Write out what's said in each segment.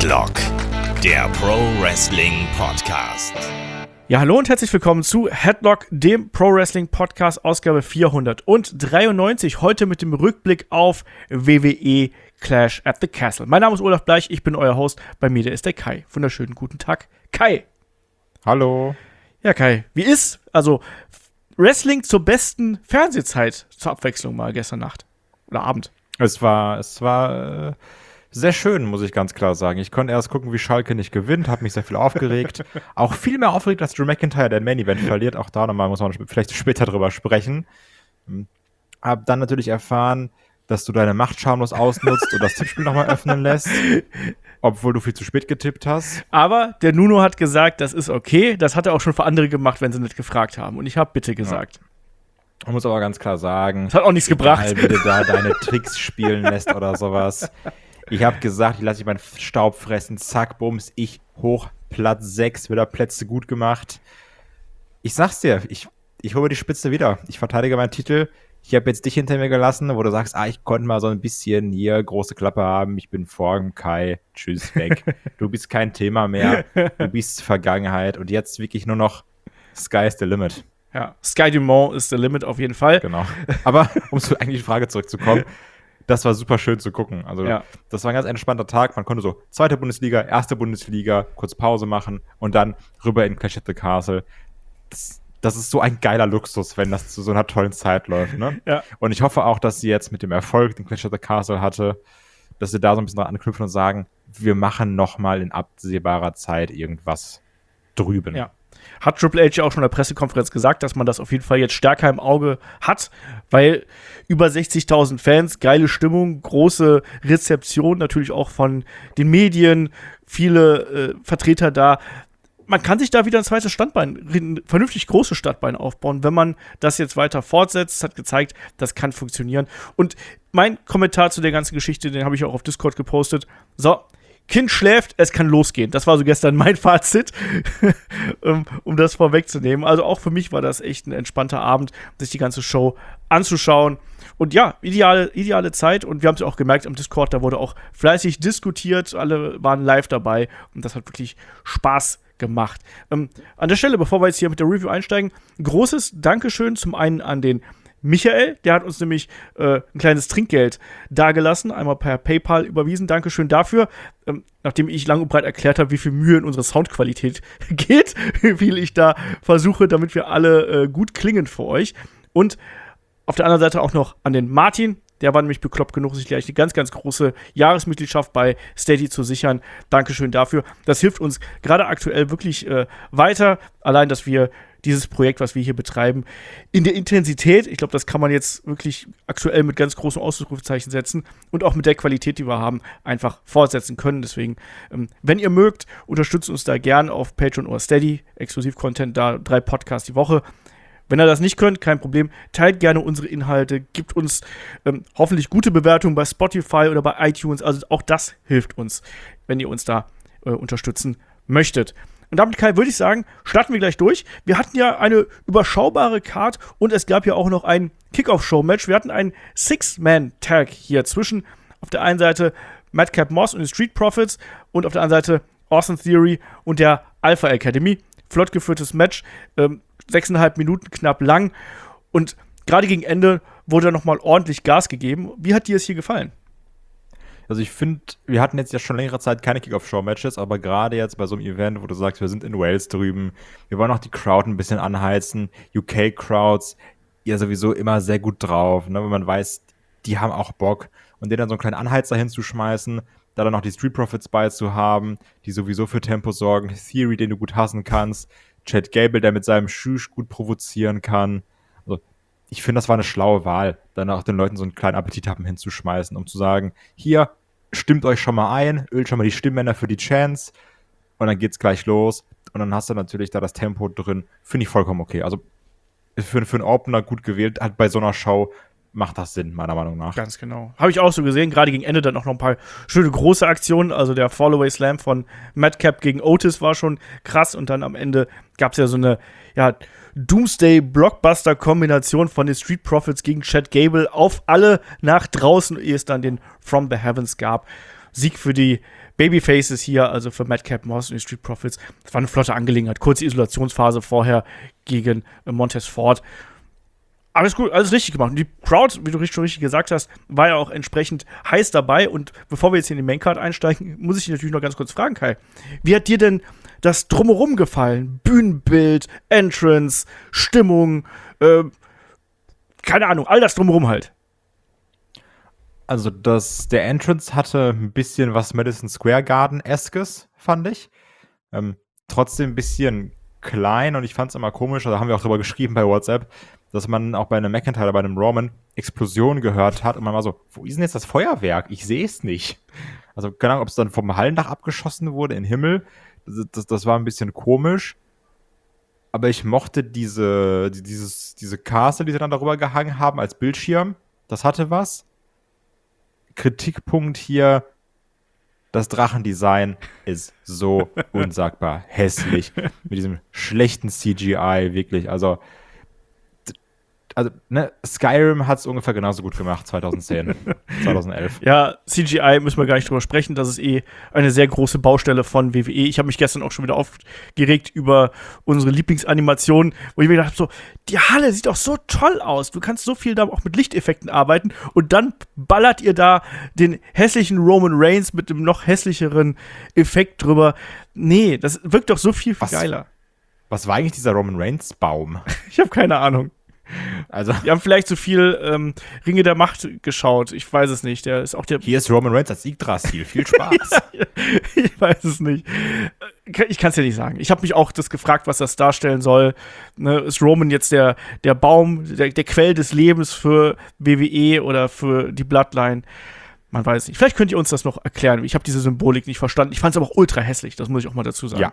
Headlock, der Pro Wrestling Podcast. Ja, hallo und herzlich willkommen zu Headlock, dem Pro Wrestling Podcast, Ausgabe 493. Heute mit dem Rückblick auf WWE Clash at the Castle. Mein Name ist Olaf Bleich, ich bin euer Host. Bei mir ist der Kai. Wunderschönen guten Tag, Kai. Hallo. Ja, Kai, wie ist? Also, Wrestling zur besten Fernsehzeit zur Abwechslung mal gestern Nacht oder Abend. Es war sehr schön, muss ich ganz klar sagen. Ich konnte erst gucken, wie Schalke nicht gewinnt, habe mich sehr viel aufgeregt. Auch viel mehr aufgeregt, als Drew McIntyre der Main Event verliert. Auch da nochmal muss man vielleicht später drüber sprechen. Hab dann natürlich erfahren, dass du deine Macht schamlos ausnutzt und das Tippspiel nochmal öffnen lässt, obwohl du viel zu spät getippt hast. Aber der Nuno hat gesagt, das ist okay. Das hat er auch schon für andere gemacht, wenn sie nicht gefragt haben. Und ich habe bitte gesagt. Ja. Man muss aber ganz klar sagen, das hat auch nichts gebracht. Wie du da deine Tricks spielen lässt oder sowas. Ich habe gesagt, ich lasse dich meinen Staub fressen. Zack, bums, ich hoch, Platz 6, wieder Plätze gut gemacht. Ich sag's dir, ich hole mir die Spitze wieder. Ich verteidige meinen Titel. Ich habe jetzt dich hinter mir gelassen, wo du sagst, ich konnte mal so ein bisschen hier große Klappe haben. Ich bin vorn, Kai, tschüss, weg. Du bist kein Thema mehr. Du bist Vergangenheit. Und jetzt wirklich nur noch Sky is the limit. Ja, Sky Dumont ist the limit auf jeden Fall. Genau. Aber um zur eigentlichen Frage zurückzukommen, das war super schön zu gucken. Also Das war ein ganz entspannter Tag. Man konnte so zweite Bundesliga, erste Bundesliga, kurz Pause machen und dann rüber in Clash at the Castle. Das ist so ein geiler Luxus, wenn das zu so einer tollen Zeit läuft. Ne? Ja. Und ich hoffe auch, dass sie jetzt mit dem Erfolg, den Clash at the Castle hatte, dass sie da so ein bisschen dran anknüpfen und sagen, wir machen nochmal in absehbarer Zeit irgendwas drüben. Ja. Hat Triple H ja auch schon in der Pressekonferenz gesagt, dass man das auf jeden Fall jetzt stärker im Auge hat, weil über 60.000 Fans, geile Stimmung, große Rezeption, natürlich auch von den Medien, viele Vertreter da. Man kann sich da wieder ein zweites Standbein, ein vernünftig großes Standbein aufbauen, wenn man das jetzt weiter fortsetzt. Hat gezeigt, das kann funktionieren. Und mein Kommentar zu der ganzen Geschichte, den habe ich auch auf Discord gepostet. So, Kind schläft, es kann losgehen. Das war so gestern mein Fazit, um das vorwegzunehmen. Also auch für mich war das echt ein entspannter Abend, sich die ganze Show anzuschauen. Und ja, ideale Zeit. Und wir haben es ja auch gemerkt am Discord, da wurde auch fleißig diskutiert. Alle waren live dabei und das hat wirklich Spaß gemacht. An der Stelle, bevor wir jetzt hier mit der Review einsteigen, ein großes Dankeschön zum einen an den Michael, der hat uns nämlich ein kleines Trinkgeld dagelassen, einmal per PayPal überwiesen. Dankeschön dafür. Nachdem ich lang und breit erklärt habe, wie viel Mühe in unsere Soundqualität geht, wie viel ich da versuche, damit wir alle gut klingen für euch. Und auf der anderen Seite auch noch an den Martin. Der war nämlich bekloppt genug, sich gleich eine ganz, ganz große Jahresmitgliedschaft bei Steady zu sichern. Dankeschön dafür. Das hilft uns gerade aktuell wirklich weiter. Allein, dass wir dieses Projekt, was wir hier betreiben, in der Intensität, ich glaube, das kann man jetzt wirklich aktuell mit ganz großen Ausrufezeichen setzen und auch mit der Qualität, die wir haben, einfach fortsetzen können. Deswegen, wenn ihr mögt, unterstützt uns da gern auf Patreon oder Steady. Exklusiv-Content da, 3 Podcasts die Woche. Wenn ihr das nicht könnt, kein Problem, teilt gerne unsere Inhalte, gibt uns hoffentlich gute Bewertungen bei Spotify oder bei iTunes. Also auch das hilft uns, wenn ihr uns da unterstützen möchtet. Und damit, Kai, würde ich sagen, starten wir gleich durch. Wir hatten ja eine überschaubare Card und es gab ja auch noch ein Kickoff-Show-Match. Wir hatten einen Six-Man-Tag hier zwischen auf der einen Seite Madcap Moss und den Street Profits und auf der anderen Seite Austin Theory und der Alpha Academy. Flott geführtes Match, 6,5 Minuten knapp lang und gerade gegen Ende wurde nochmal ordentlich Gas gegeben. Wie hat dir es hier gefallen? Also ich finde, wir hatten jetzt ja schon längere Zeit keine Kick-Off-Show-Matches, aber gerade jetzt bei so einem Event, wo du sagst, wir sind in Wales drüben, wir wollen auch die Crowd ein bisschen anheizen, UK-Crowds, ja sowieso immer sehr gut drauf, ne? Wenn man weiß, die haben auch Bock und denen dann so einen kleinen Anheizer hinzuschmeißen, da dann noch die Street Profits bei zu haben, die sowieso für Tempo sorgen, Theory, den du gut hassen kannst, Chad Gable, der mit seinem Schüch gut provozieren kann. Also ich finde, das war eine schlaue Wahl, dann auch den Leuten so einen kleinen Appetit haben hinzuschmeißen, um zu sagen, hier, stimmt euch schon mal ein, ölt schon mal die Stimmbänder für die Chance und dann geht's gleich los und dann hast du natürlich da das Tempo drin. Finde ich vollkommen okay. Also für einen Opener gut gewählt, hat bei so einer Show macht das Sinn, meiner Meinung nach. Ganz genau. Habe ich auch so gesehen, gerade gegen Ende dann auch noch ein paar schöne große Aktionen. Also der Fallaway Slam von Madcap gegen Otis war schon krass und dann am Ende gab es ja so eine Doomsday-Blockbuster-Kombination von den Street Profits gegen Chad Gable auf alle nach draußen, ehe es dann den From the Heavens gab. Sieg für die Babyfaces hier, also für Madcap Moss und die Street Profits. Das war eine flotte Angelegenheit. Kurze Isolationsphase vorher gegen Montez Ford. Alles gut, alles richtig gemacht. Und die Crowd, wie du schon richtig gesagt hast, war ja auch entsprechend heiß dabei. Und bevor wir jetzt in die Maincard einsteigen, muss ich dich natürlich noch ganz kurz fragen, Kai. Wie hat dir denn das Drumherum gefallen? Bühnenbild, Entrance, Stimmung, keine Ahnung, all das Drumherum halt. Also der Entrance hatte ein bisschen was Madison Square Garden-eskes, fand ich. Trotzdem ein bisschen klein und ich fand es immer komisch, da haben wir auch drüber geschrieben bei WhatsApp, dass man auch bei einem McIntyre, bei einem Roman Explosion gehört hat und man war so, wo ist denn jetzt das Feuerwerk? Ich sehe es nicht. Also keine Ahnung, ob es dann vom Hallendach abgeschossen wurde in den Himmel. Das war ein bisschen komisch. Aber ich mochte diese Castle, die sie dann darüber gehangen haben als Bildschirm. Das hatte was. Kritikpunkt hier, das Drachendesign ist so unsagbar hässlich. Mit diesem schlechten CGI, wirklich. Also Skyrim hat es ungefähr genauso gut gemacht, 2010, 2011. Ja, CGI müssen wir gar nicht drüber sprechen. Das ist eine sehr große Baustelle von WWE. Ich habe mich gestern auch schon wieder aufgeregt über unsere Lieblingsanimation, wo ich mir gedacht habe, so, die Halle sieht doch so toll aus. Du kannst so viel da auch mit Lichteffekten arbeiten und dann ballert ihr da den hässlichen Roman Reigns mit dem noch hässlicheren Effekt drüber. Nee, das wirkt doch so viel geiler. Was war eigentlich dieser Roman Reigns Baum? Ich habe keine Ahnung. Also, die haben vielleicht zu viel Ringe der Macht geschaut. Ich weiß es nicht. Der ist auch hier ist Roman Reigns als Yggdrasil. Viel Spaß. Ja, ich weiß es nicht. Ich kann es ja nicht sagen. Ich habe mich auch das gefragt, was das darstellen soll. Ne, ist Roman jetzt der Baum, der Quell des Lebens für WWE oder für die Bloodline? Man weiß nicht. Vielleicht könnt ihr uns das noch erklären. Ich habe diese Symbolik nicht verstanden. Ich fand es aber auch ultra hässlich. Das muss ich auch mal dazu sagen. Ja.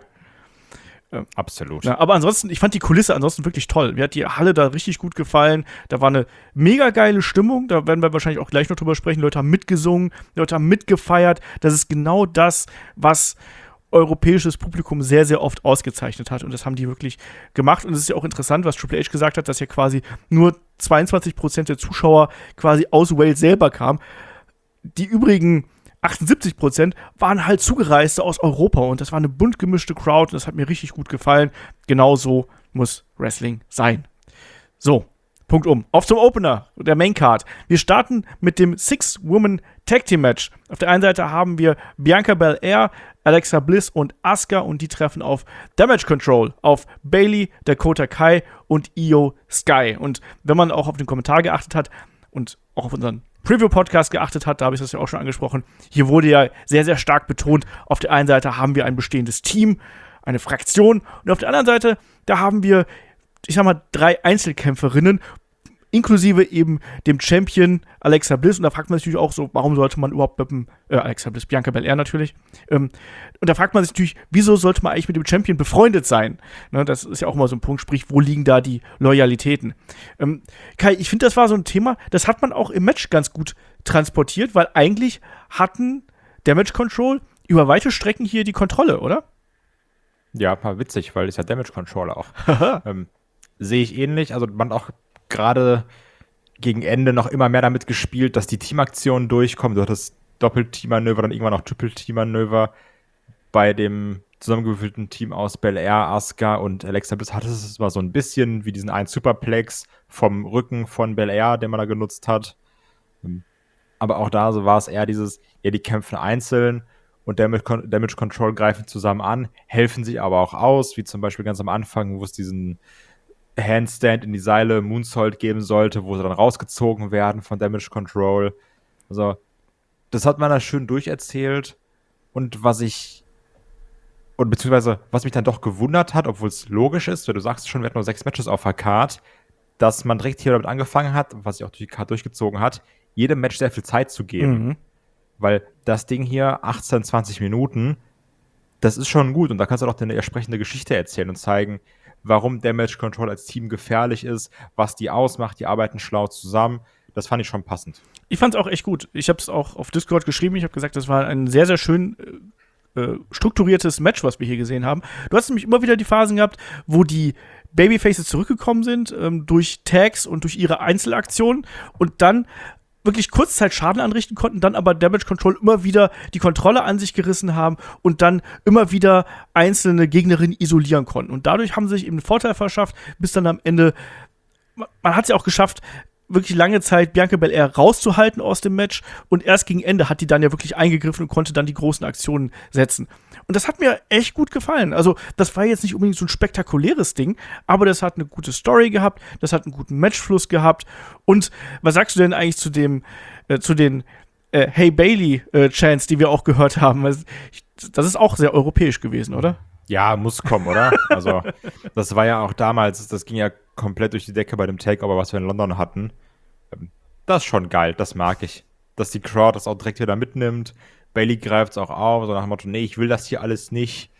Absolut. Ja, aber ansonsten, ich fand die Kulisse ansonsten wirklich toll. Mir hat die Halle da richtig gut gefallen. Da war eine mega geile Stimmung. Da werden wir wahrscheinlich auch gleich noch drüber sprechen. Leute haben mitgesungen, Leute haben mitgefeiert. Das ist genau das, was europäisches Publikum sehr, sehr oft ausgezeichnet hat. Und das haben die wirklich gemacht. Und es ist ja auch interessant, was Triple H gesagt hat, dass ja quasi nur 22% der Zuschauer quasi aus Wales selber kamen. Die übrigen 78% waren halt Zugereiste aus Europa und das war eine bunt gemischte Crowd und das hat mir richtig gut gefallen. Genauso muss Wrestling sein. So, Punkt um. Auf zum Opener der Maincard. Wir starten mit dem 6-Woman-Tag-Team-Match. Auf der einen Seite haben wir Bianca Belair, Alexa Bliss und Asuka und die treffen auf Damage Control, auf Bayley, Dakota Kai und Io Sky. Und wenn man auch auf den Kommentar geachtet hat und auch auf unseren Preview-Podcast geachtet hat, da habe ich das ja auch schon angesprochen, hier wurde ja sehr, sehr stark betont, auf der einen Seite haben wir ein bestehendes Team, eine Fraktion und auf der anderen Seite, da haben wir, ich sag mal, 3 Einzelkämpferinnen, inklusive eben dem Champion Alexa Bliss und da fragt man sich natürlich auch so, warum sollte man überhaupt mit dem, Alexa Bliss, Bianca Belair natürlich, und da fragt man sich natürlich, wieso sollte man eigentlich mit dem Champion befreundet sein? Ne, das ist ja auch mal so ein Punkt, sprich, wo liegen da die Loyalitäten? Kai, ich finde, das war so ein Thema, das hat man auch im Match ganz gut transportiert, weil eigentlich hatten Damage Control über weite Strecken hier die Kontrolle, oder? Ja, war witzig, weil ist ja Damage Control auch. Sehe ich ähnlich, also man auch gerade gegen Ende noch immer mehr damit gespielt, dass die Teamaktionen durchkommen. Du hattest Doppel-Team-Manöver, dann irgendwann auch Triple-Team-Manöver. Bei dem zusammengewürfelten Team aus Belair, Asuka und Alexa Bliss hattest es mal so ein bisschen wie diesen einen Superplex vom Rücken von Belair, den man da genutzt hat. Aber auch da so war es eher dieses, ja, die kämpfen einzeln und Damage Control greifen zusammen an, helfen sich aber auch aus, wie zum Beispiel ganz am Anfang, wo es diesen Handstand in die Seile, Moonsault geben sollte, wo sie dann rausgezogen werden von Damage Control. Also, das hat man da schön durcherzählt. Und was mich dann doch gewundert hat, obwohl es logisch ist, weil du sagst schon, wir hatten nur 6 Matches auf der Card, dass man direkt hier damit angefangen hat, was sich auch durch die Card durchgezogen hat, jedem Match sehr viel Zeit zu geben. Mhm. Weil das Ding hier, 18, 20 Minuten, das ist schon gut. Und da kannst du doch eine entsprechende Geschichte erzählen und zeigen, warum Damage Control als Team gefährlich ist, was die ausmacht, die arbeiten schlau zusammen. Das fand ich schon passend. Ich fand es auch echt gut. Ich habe es auch auf Discord geschrieben. Ich habe gesagt, das war ein sehr, sehr schön strukturiertes Match, was wir hier gesehen haben. Du hast nämlich immer wieder die Phasen gehabt, wo die Babyfaces zurückgekommen sind durch Tags und durch ihre Einzelaktionen und dann wirklich kurzzeit Schaden anrichten konnten, dann aber Damage Control immer wieder die Kontrolle an sich gerissen haben und dann immer wieder einzelne Gegnerinnen isolieren konnten. Und dadurch haben sie sich eben einen Vorteil verschafft, bis dann am Ende, man hat es ja auch geschafft, wirklich lange Zeit Bianca Belair rauszuhalten aus dem Match und erst gegen Ende hat die dann ja wirklich eingegriffen und konnte dann die großen Aktionen setzen. Und das hat mir echt gut gefallen. Also das war jetzt nicht unbedingt so ein spektakuläres Ding, aber das hat eine gute Story gehabt, das hat einen guten Matchfluss gehabt. Und was sagst du denn eigentlich zu den Hey Bailey Chants, die wir auch gehört haben? Das ist auch sehr europäisch gewesen, oder? Ja, muss kommen, oder? Also, das war ja auch damals, das ging ja komplett durch die Decke bei dem Takeover, was wir in London hatten. Das ist schon geil, das mag ich. Dass die Crowd das auch direkt wieder mitnimmt. Bailey greift es auch auf, so nach dem Motto, nee, ich will das hier alles nicht.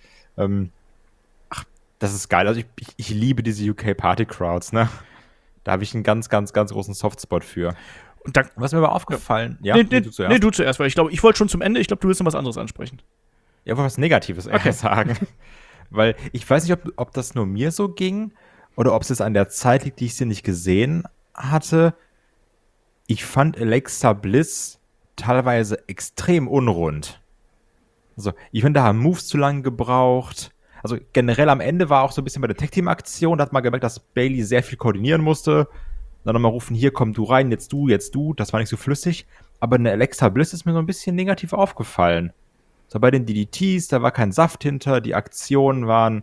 Das ist geil. Also ich liebe diese UK-Party-Crowds, ne? Da habe ich einen ganz, ganz, ganz großen Softspot für. Und dann, was mir aber aufgefallen... Ja, du zuerst, weil ich wollte schon zum Ende, ich glaube, du willst noch was anderes ansprechen. Ja, aber was Negatives eher sagen. Weil ich weiß nicht, ob das nur mir so ging oder ob es jetzt an der Zeit liegt, die ich sie nicht gesehen hatte. Ich fand Alexa Bliss teilweise extrem unrund. Also, ich finde, da haben Moves zu lange gebraucht. Also, generell am Ende war auch so ein bisschen bei der Tag-Team-Aktion, da hat man gemerkt, dass Bailey sehr viel koordinieren musste. Dann nochmal rufen, hier, komm du rein, jetzt du. Das war nicht so flüssig. Aber eine Alexa Bliss ist mir so ein bisschen negativ aufgefallen. So bei den DDTs, da war kein Saft hinter, die Aktionen waren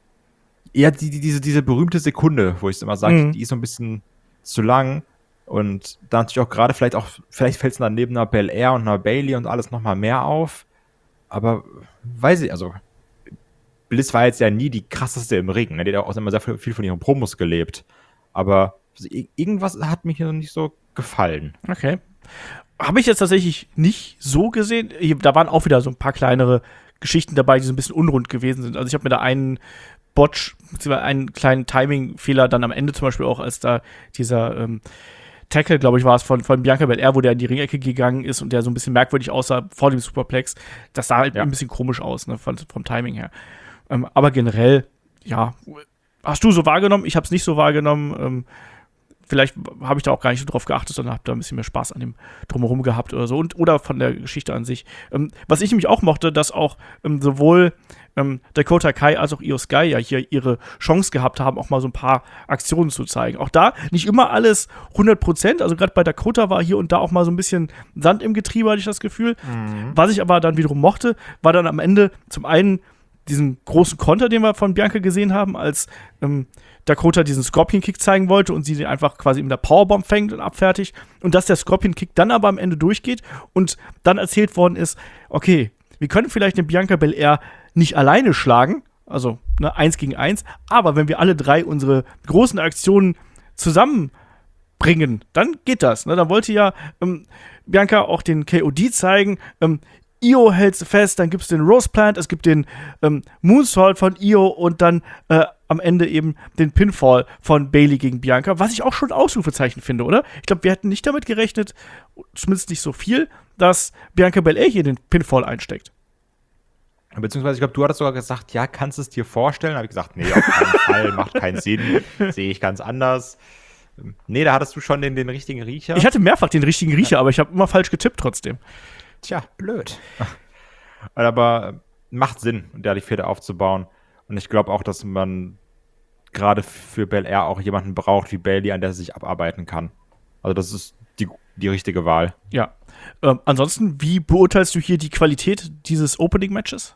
eher diese berühmte Sekunde, wo ich es immer sage, die ist so ein bisschen zu lang und da natürlich auch gerade vielleicht fällt es dann neben einer Belair und einer Bailey und alles nochmal mehr auf, aber weiß ich, also Bliss war jetzt ja nie die krasseste im Ring, ne? Die hat auch immer sehr viel von ihren Promos gelebt, aber irgendwas hat mir hier noch nicht so gefallen. Okay. Habe ich jetzt tatsächlich nicht so gesehen. Da waren auch wieder so ein paar kleinere Geschichten dabei, die so ein bisschen unrund gewesen sind. Also ich habe mir da einen Botch, beziehungsweise einen kleinen Timing-Fehler dann am Ende zum Beispiel auch, als da dieser Tackle, glaube ich, war es von Bianca Belair, wo der in die Ringecke gegangen ist und der so ein bisschen merkwürdig aussah vor dem Superplex. Das sah halt ein bisschen komisch aus, ne, vom Timing her. Aber generell, ja, hast du so wahrgenommen? Ich habe es nicht so wahrgenommen. Vielleicht habe ich da auch gar nicht so drauf geachtet, sondern habe da ein bisschen mehr Spaß an dem Drumherum gehabt oder so. Oder von der Geschichte an sich. Was ich nämlich auch mochte, dass auch sowohl Dakota Kai als auch Io Sky ja hier ihre Chance gehabt haben, auch mal so ein paar Aktionen zu zeigen. Auch da nicht immer alles 100%. Also gerade bei Dakota war hier und da auch mal so ein bisschen Sand im Getriebe, hatte ich das Gefühl. Was ich aber dann wiederum mochte, war dann am Ende zum einen diesen großen Konter, den wir von Bianca gesehen haben, als Dakota diesen Scorpion-Kick zeigen wollte und sie den einfach quasi in der Powerbomb fängt und abfertigt. Und dass der Scorpion-Kick dann aber am Ende durchgeht und dann erzählt worden ist, okay, wir können vielleicht den Bianca Belair nicht alleine schlagen, also 1 gegen 1, aber wenn wir alle drei unsere großen Aktionen zusammenbringen, dann geht das. Ne? Dann wollte ja Bianca auch den KOD zeigen, Io hält fest, dann gibt es den Rose Plant, es gibt den Moonsault von Io und dann am Ende eben den Pinfall von Bailey gegen Bianca, was ich auch schon ein Ausrufezeichen finde, oder? Ich glaube, wir hätten nicht damit gerechnet, zumindest nicht so viel, dass Bianca Belair hier den Pinfall einsteckt. Beziehungsweise, ich glaube, du hattest sogar gesagt, ja, kannst du es dir vorstellen? Da habe ich gesagt, nee, auf keinen Fall, macht keinen Sinn, sehe ich ganz anders. Nee, da hattest du schon den richtigen Riecher. Ich hatte mehrfach den richtigen Riecher, aber ich habe immer falsch getippt trotzdem. Tja, blöd. Aber macht Sinn, da die Fehde aufzubauen. Und ich glaube auch, dass man gerade für Belair auch jemanden braucht wie Bailey, an der sie sich abarbeiten kann. Also das ist die richtige Wahl. Ja. Ansonsten, wie beurteilst du hier die Qualität dieses Opening-Matches?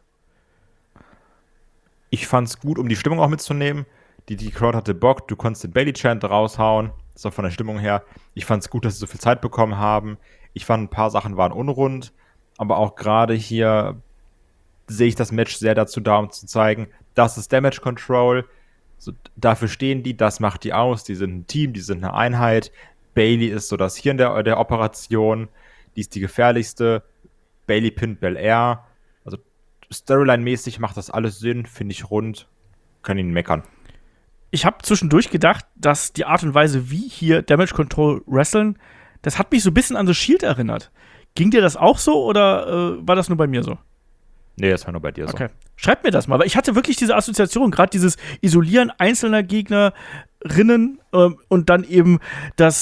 Ich fand's gut, um die Stimmung auch mitzunehmen. Die Crowd hatte Bock, du konntest den Bailey-Chant raushauen. So von der Stimmung her. Ich fand's gut, dass sie so viel Zeit bekommen haben. Ich fand, ein paar Sachen waren unrund. Aber auch gerade hier sehe ich das Match sehr dazu da, um zu zeigen, das ist Damage Control. So, dafür stehen die, das macht die aus. Die sind ein Team, die sind eine Einheit. Bailey ist so das Hirn der Operation. Die ist die gefährlichste. Bailey pinnt Belair. Also Storyline-mäßig macht das alles Sinn, finde ich rund. Kann ihn meckern. Ich habe zwischendurch gedacht, dass die Art und Weise, wie hier Damage Control wresteln, das hat mich so ein bisschen an The Shield erinnert. Ging dir das auch so oder war das nur bei mir so? Nee, das war nur bei dir so. Okay. Schreib mir das mal, weil ich hatte wirklich diese Assoziation, gerade dieses Isolieren einzelner Gegnerinnen und dann eben das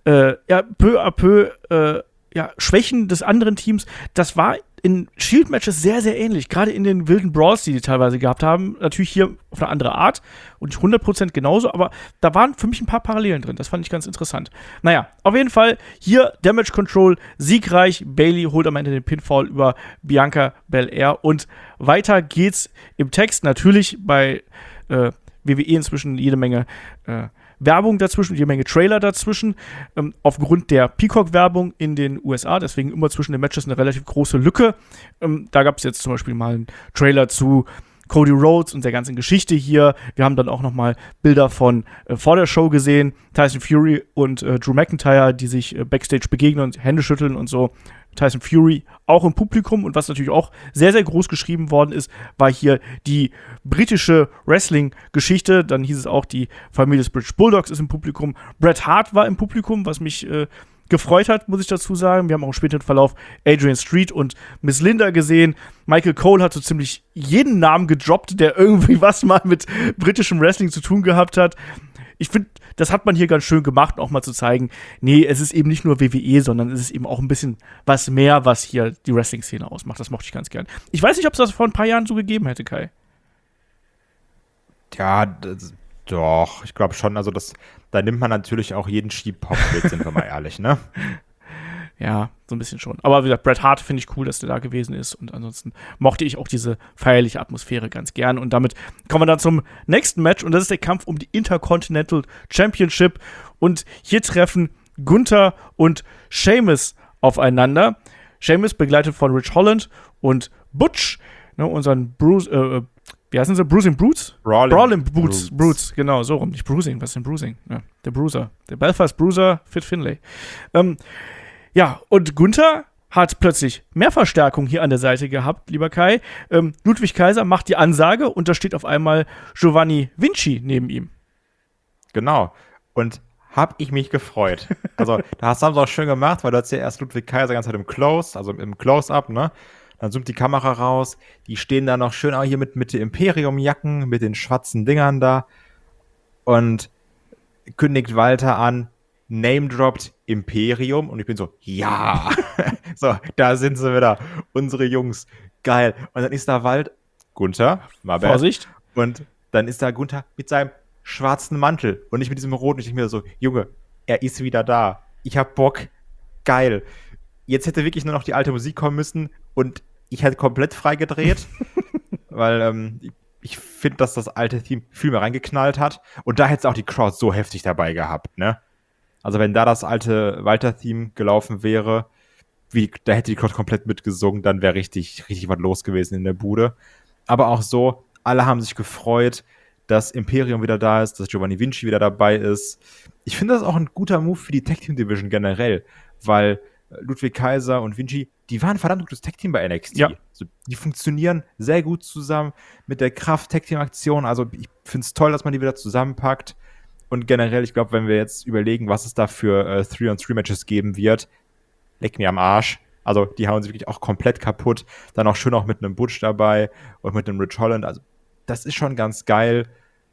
peu à peu Schwächen des anderen Teams, das war in Shield-Matches sehr, sehr ähnlich. Gerade in den wilden Brawls, die teilweise gehabt haben. Natürlich hier auf eine andere Art und nicht 100% genauso, aber da waren für mich ein paar Parallelen drin. Das fand ich ganz interessant. Naja, auf jeden Fall hier Damage Control siegreich. Bayley holt am Ende den Pinfall über Bianca Belair und weiter geht's im Text. Natürlich bei WWE inzwischen jede Menge Werbung dazwischen, jede Menge Trailer dazwischen, aufgrund der Peacock-Werbung in den USA, deswegen immer zwischen den Matches eine relativ große Lücke. Da gab es jetzt zum Beispiel mal einen Trailer zu Cody Rhodes und der ganzen Geschichte hier. Wir haben dann auch noch mal Bilder von vor der Show gesehen, Tyson Fury und Drew McIntyre, die sich Backstage begegnen und Hände schütteln und so. Tyson Fury auch im Publikum, und was natürlich auch sehr, sehr groß geschrieben worden ist, war hier die britische Wrestling-Geschichte. Dann hieß es auch, die Familie des British Bulldogs ist im Publikum. Bret Hart war im Publikum, was mich gefreut hat, muss ich dazu sagen. Wir haben auch im späteren Verlauf Adrian Street und Miss Linda gesehen. Michael Cole hat so ziemlich jeden Namen gedroppt, der irgendwie was mal mit britischem Wrestling zu tun gehabt hat. Ich finde, das hat man hier ganz schön gemacht, auch mal zu zeigen, nee, es ist eben nicht nur WWE, sondern es ist eben auch ein bisschen was mehr, was hier die Wrestling-Szene ausmacht. Das mochte ich ganz gern. Ich weiß nicht, ob es das vor ein paar Jahren so gegeben hätte, Kai. Ja, doch, ich glaube schon. Also da nimmt man natürlich auch jeden Schieb-Pop mit, sind wir mal ehrlich, ne? Ja, so ein bisschen schon. Aber wie gesagt, Bret Hart finde ich cool, dass der da gewesen ist. Und ansonsten mochte ich auch diese feierliche Atmosphäre ganz gern. Und damit kommen wir dann zum nächsten Match. Und das ist der Kampf um die Intercontinental Championship. Und hier treffen Gunther und Sheamus aufeinander. Sheamus begleitet von Rich Holland und Butch, ne, unseren Bruce, wie heißen sie? Bruising Brutes? Brawling Brutes, genau, so rum. Nicht Bruising, was ist denn Bruising? Ja, der Bruiser. Der Belfast Bruiser, Fit Finlay. Ja, und Gunther hat plötzlich mehr Verstärkung hier an der Seite gehabt, lieber Kai. Ludwig Kaiser macht die Ansage und da steht auf einmal Giovanni Vinci neben ihm. Genau. Und hab ich mich gefreut. Also, da haben sie auch schön gemacht, weil du hast ja erst Ludwig Kaiser die ganze Zeit im Close-Up, ne? Dann zoomt die Kamera raus. Die stehen da noch schön auch hier mit den Imperium-Jacken, mit den schwarzen Dingern da. Und kündigt Walter an, name-droppt Imperium. Und ich bin so, ja. So, da sind sie wieder. Unsere Jungs. Geil. Und dann ist da Gunther. Vorsicht. Und dann ist da Gunther mit seinem schwarzen Mantel und nicht mit diesem roten. Ich denke mir so, Junge, er ist wieder da. Ich hab Bock. Geil. Jetzt hätte wirklich nur noch die alte Musik kommen müssen und ich hätte komplett freigedreht, weil ich finde, dass das alte Theme viel mehr reingeknallt hat und da hätte es auch die Crowd so heftig dabei gehabt, ne? Also wenn da das alte Walter-Theme gelaufen wäre, da hätte die Crowd komplett mitgesungen, dann wäre richtig, richtig was los gewesen in der Bude. Aber auch so, alle haben sich gefreut, dass Imperium wieder da ist, dass Giovanni Vinci wieder dabei ist. Ich finde das auch ein guter Move für die Tag-Team-Division generell, weil Ludwig Kaiser und Vinci, die waren ein verdammt gutes Tag-Team bei NXT. Ja. Also, die funktionieren sehr gut zusammen mit der Kraft-Tag-Team-Aktion. Also ich finde es toll, dass man die wieder zusammenpackt. Und generell, ich glaube, wenn wir jetzt überlegen, was es da für 3-on-3-Matches geben wird, leck mir am Arsch. Also die hauen sich wirklich auch komplett kaputt. Dann auch schön auch mit einem Butch dabei und mit einem Rich Holland. Also das ist schon ganz geil.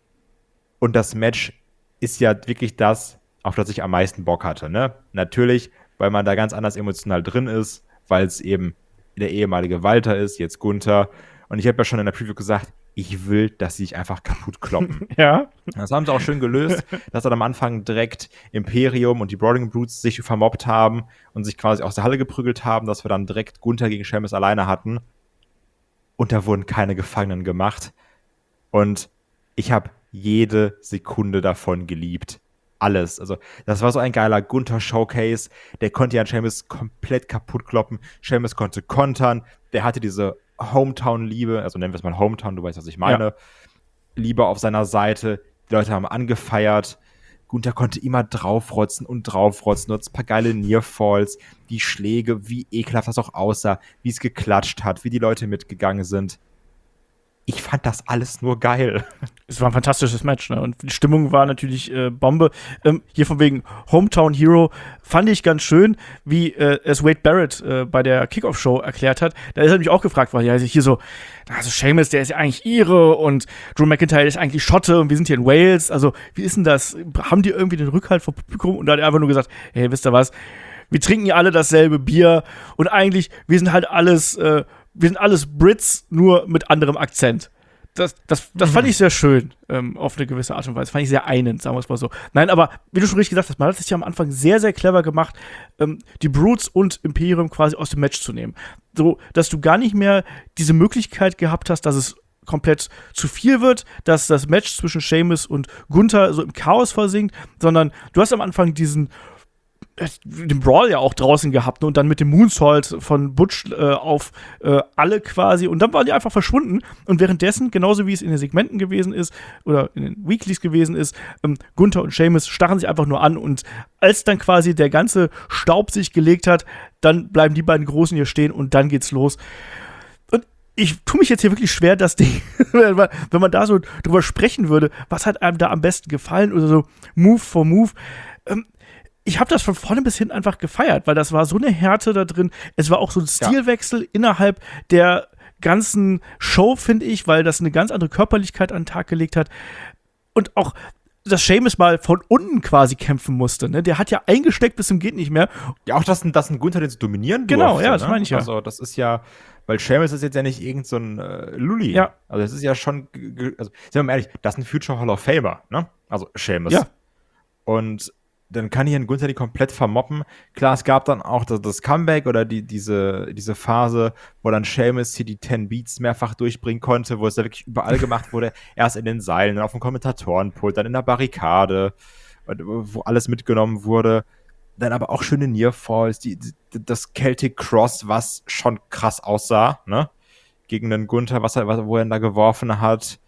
Und das Match ist ja wirklich das, auf das ich am meisten Bock hatte. Ne? Natürlich, weil man da ganz anders emotional drin ist, weil es eben der ehemalige Walter ist, jetzt Gunther. Und ich habe ja schon in der Preview gesagt, ich will, dass sie sich einfach kaputt kloppen. Ja. Das haben sie auch schön gelöst, dass dann am Anfang direkt Imperium und die Brawling Brutes sich vermobbt haben und sich quasi aus der Halle geprügelt haben, dass wir dann direkt Gunther gegen Sheamus alleine hatten. Und da wurden keine Gefangenen gemacht. Und ich habe jede Sekunde davon geliebt. Alles. Also, das war so ein geiler Gunther-Showcase. Der konnte ja Sheamus komplett kaputt kloppen. Sheamus konnte kontern. Der hatte diese Hometown-Liebe, also nennen wir es mal Hometown, du weißt, was ich meine. Ja. Liebe auf seiner Seite. Die Leute haben angefeiert. Gunther konnte immer draufrotzen. Du hattest ein paar geile Nearfalls. Die Schläge, wie ekelhaft das auch aussah. Wie es geklatscht hat. Wie die Leute mitgegangen sind. Ich fand das alles nur geil. es war ein fantastisches Match, ne? Und die Stimmung war natürlich Bombe. Hier von wegen Hometown Hero fand ich ganz schön, wie es Wade Barrett bei der Kickoff-Show erklärt hat. Da ist er mich auch gefragt, weil ja hier so, also Sheamus, der ist ja eigentlich Ire und Drew McIntyre ist eigentlich Schotte und wir sind hier in Wales. Also, wie ist denn das? Haben die irgendwie den Rückhalt vom Publikum? Und da hat er einfach nur gesagt, hey, wisst ihr was? Wir trinken ja alle dasselbe Bier und eigentlich, wir sind alles Brits, nur mit anderem Akzent. Das fand ich sehr schön, auf eine gewisse Art und Weise. Fand ich sehr einend, sagen wir es mal so. Nein, aber wie du schon richtig gesagt hast, man hat es ja am Anfang sehr, sehr clever gemacht, die Brutes und Imperium quasi aus dem Match zu nehmen. So, dass du gar nicht mehr diese Möglichkeit gehabt hast, dass es komplett zu viel wird, dass das Match zwischen Sheamus und Gunther so im Chaos versinkt, sondern du hast am Anfang den Brawl ja auch draußen gehabt, ne? Und dann mit dem Moonsault von Butch auf alle quasi und dann waren die einfach verschwunden und währenddessen, genauso wie es in den Segmenten gewesen ist oder in den Weeklies gewesen ist, Gunther und Sheamus starren sich einfach nur an und als dann quasi der ganze Staub sich gelegt hat, dann bleiben die beiden Großen hier stehen und dann geht's los. Und ich tue mich jetzt hier wirklich schwer, das Ding, wenn man da so drüber sprechen würde, was hat einem da am besten gefallen oder so Move for Move. Ich habe das von vorne bis hinten einfach gefeiert, weil das war so eine Härte da drin. Es war auch so ein Stilwechsel innerhalb der ganzen Show, finde ich, weil das eine ganz andere Körperlichkeit an den Tag gelegt hat. Und auch, dass Sheamus mal von unten quasi kämpfen musste. Ne? Der hat ja eingesteckt bis zum geht nicht mehr. Ja, auch, dass ein Gunther den zu dominieren genau, durfte. Ja, das ne? meine ich ja. Also, das ist ja, weil Sheamus ist jetzt ja nicht irgend so ein Lulli. Ja. Also, das ist ja schon, also, sind wir mal ehrlich, das ist ein Future Hall of Famer, ne? Also, Sheamus. Ja. Und dann kann hier ein Gunther die komplett vermoppen. Klar, es gab dann auch das Comeback oder diese Phase, wo dann Sheamus hier die 10 Beats mehrfach durchbringen konnte, wo es da wirklich überall gemacht wurde. Erst in den Seilen, dann auf dem Kommentatorenpult, dann in der Barrikade, wo alles mitgenommen wurde. Dann aber auch schöne Nearfalls, das Celtic Cross, was schon krass aussah, ne? Gegen den Gunther, wo er ihn da geworfen hat.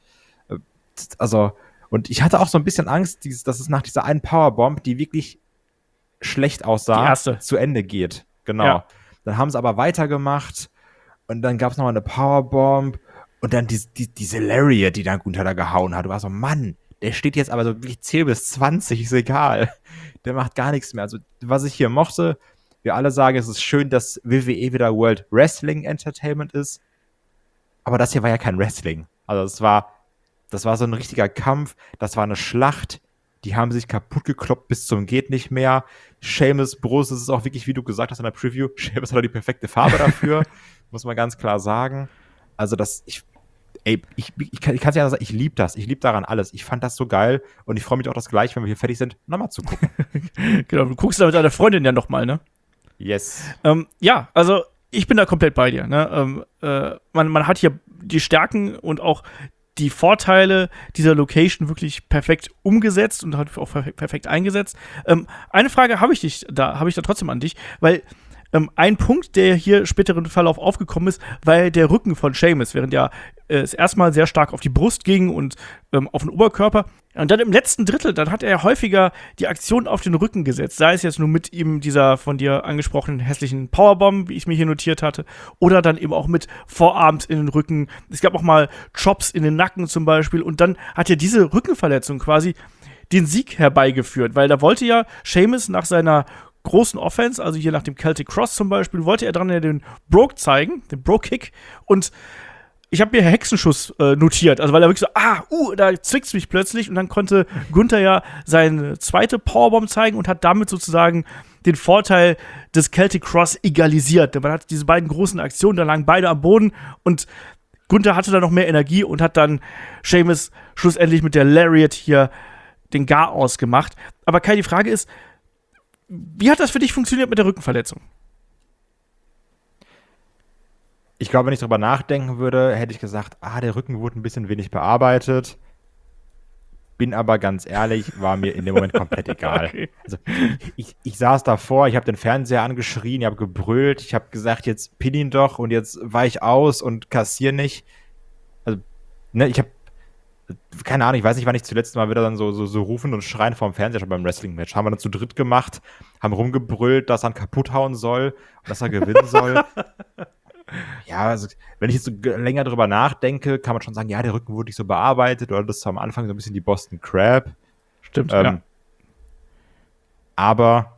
Also, und ich hatte auch so ein bisschen Angst, dass es nach dieser einen Powerbomb, die wirklich schlecht aussah, zu Ende geht. Genau. Ja. Dann haben sie aber weitergemacht und dann gab es noch eine Powerbomb und dann diese Lariat, die dann Gunther da gehauen hat. Du warst so, Mann, der steht jetzt aber so wirklich 10 bis 20, ist egal. Der macht gar nichts mehr. Also, was ich hier mochte, wir alle sagen, es ist schön, dass WWE wieder World Wrestling Entertainment ist. Aber das hier war ja kein Wrestling. Also, das war so ein richtiger Kampf, das war eine Schlacht, die haben sich kaputt gekloppt bis zum geht nicht mehr. Sheamus Brust, das ist auch wirklich, wie du gesagt hast in der Preview, Sheamus hat auch die perfekte Farbe dafür, muss man ganz klar sagen. Also ich kann es ja sagen, ich liebe das, ich liebe daran alles. Ich fand das so geil und ich freue mich auch das gleich, wenn wir hier fertig sind, nochmal zu gucken. Genau, du guckst da mit deiner Freundin ja nochmal, ne? Yes. Ja, also ich bin da komplett bei dir, ne? Man hat hier die Stärken und auch die Vorteile dieser Location wirklich perfekt umgesetzt und hat auch perfekt eingesetzt. Eine Frage habe ich da trotzdem an dich, weil ein Punkt, der hier späteren Verlauf aufgekommen ist, weil der Rücken von Sheamus, während ja es erstmal sehr stark auf die Brust ging und auf den Oberkörper. Und dann im letzten Drittel, dann hat er häufiger die Aktion auf den Rücken gesetzt. Sei es jetzt nur mit ihm dieser von dir angesprochenen hässlichen Powerbomb, wie ich mir hier notiert hatte, oder dann eben auch mit Vorarms in den Rücken. Es gab auch mal Chops in den Nacken zum Beispiel. Und dann hat er diese Rückenverletzung quasi den Sieg herbeigeführt, weil da wollte ja Sheamus nach seiner großen Offense, also hier nach dem Celtic Cross zum Beispiel, wollte er dran ja den Brogue zeigen, den Brogue-Kick. Und ich habe mir Hexenschuss notiert, also weil er wirklich so, da zwickt's mich plötzlich und dann konnte Gunther ja seine zweite Powerbomb zeigen und hat damit sozusagen den Vorteil des Celtic Cross egalisiert. Man hat diese beiden großen Aktionen, da lagen beide am Boden und Gunther hatte dann noch mehr Energie und hat dann Sheamus schlussendlich mit der Lariat hier den Garaus gemacht. Aber Kai, die Frage ist, wie hat das für dich funktioniert mit der Rückenverletzung? Ich glaube, wenn ich darüber nachdenken würde, hätte ich gesagt, der Rücken wurde ein bisschen wenig bearbeitet. Bin aber ganz ehrlich, war mir in dem Moment komplett egal. Okay. Also, ich saß davor, ich habe den Fernseher angeschrien, ich habe gebrüllt, ich habe gesagt, jetzt pin ihn doch und jetzt weich aus und kassier nicht. Also, ne, ich habe keine Ahnung, ich weiß nicht, wann ich zuletzt mal wieder dann so rufen und schreien vorm Fernseher schon beim Wrestling-Match. Haben wir dann zu dritt gemacht, haben rumgebrüllt, dass er ihn kaputt hauen soll und dass er gewinnen soll. Ja, also wenn ich jetzt so länger drüber nachdenke, kann man schon sagen, ja, der Rücken wurde nicht so bearbeitet oder das ist am Anfang so ein bisschen die Boston Crab. Stimmt, ja. Aber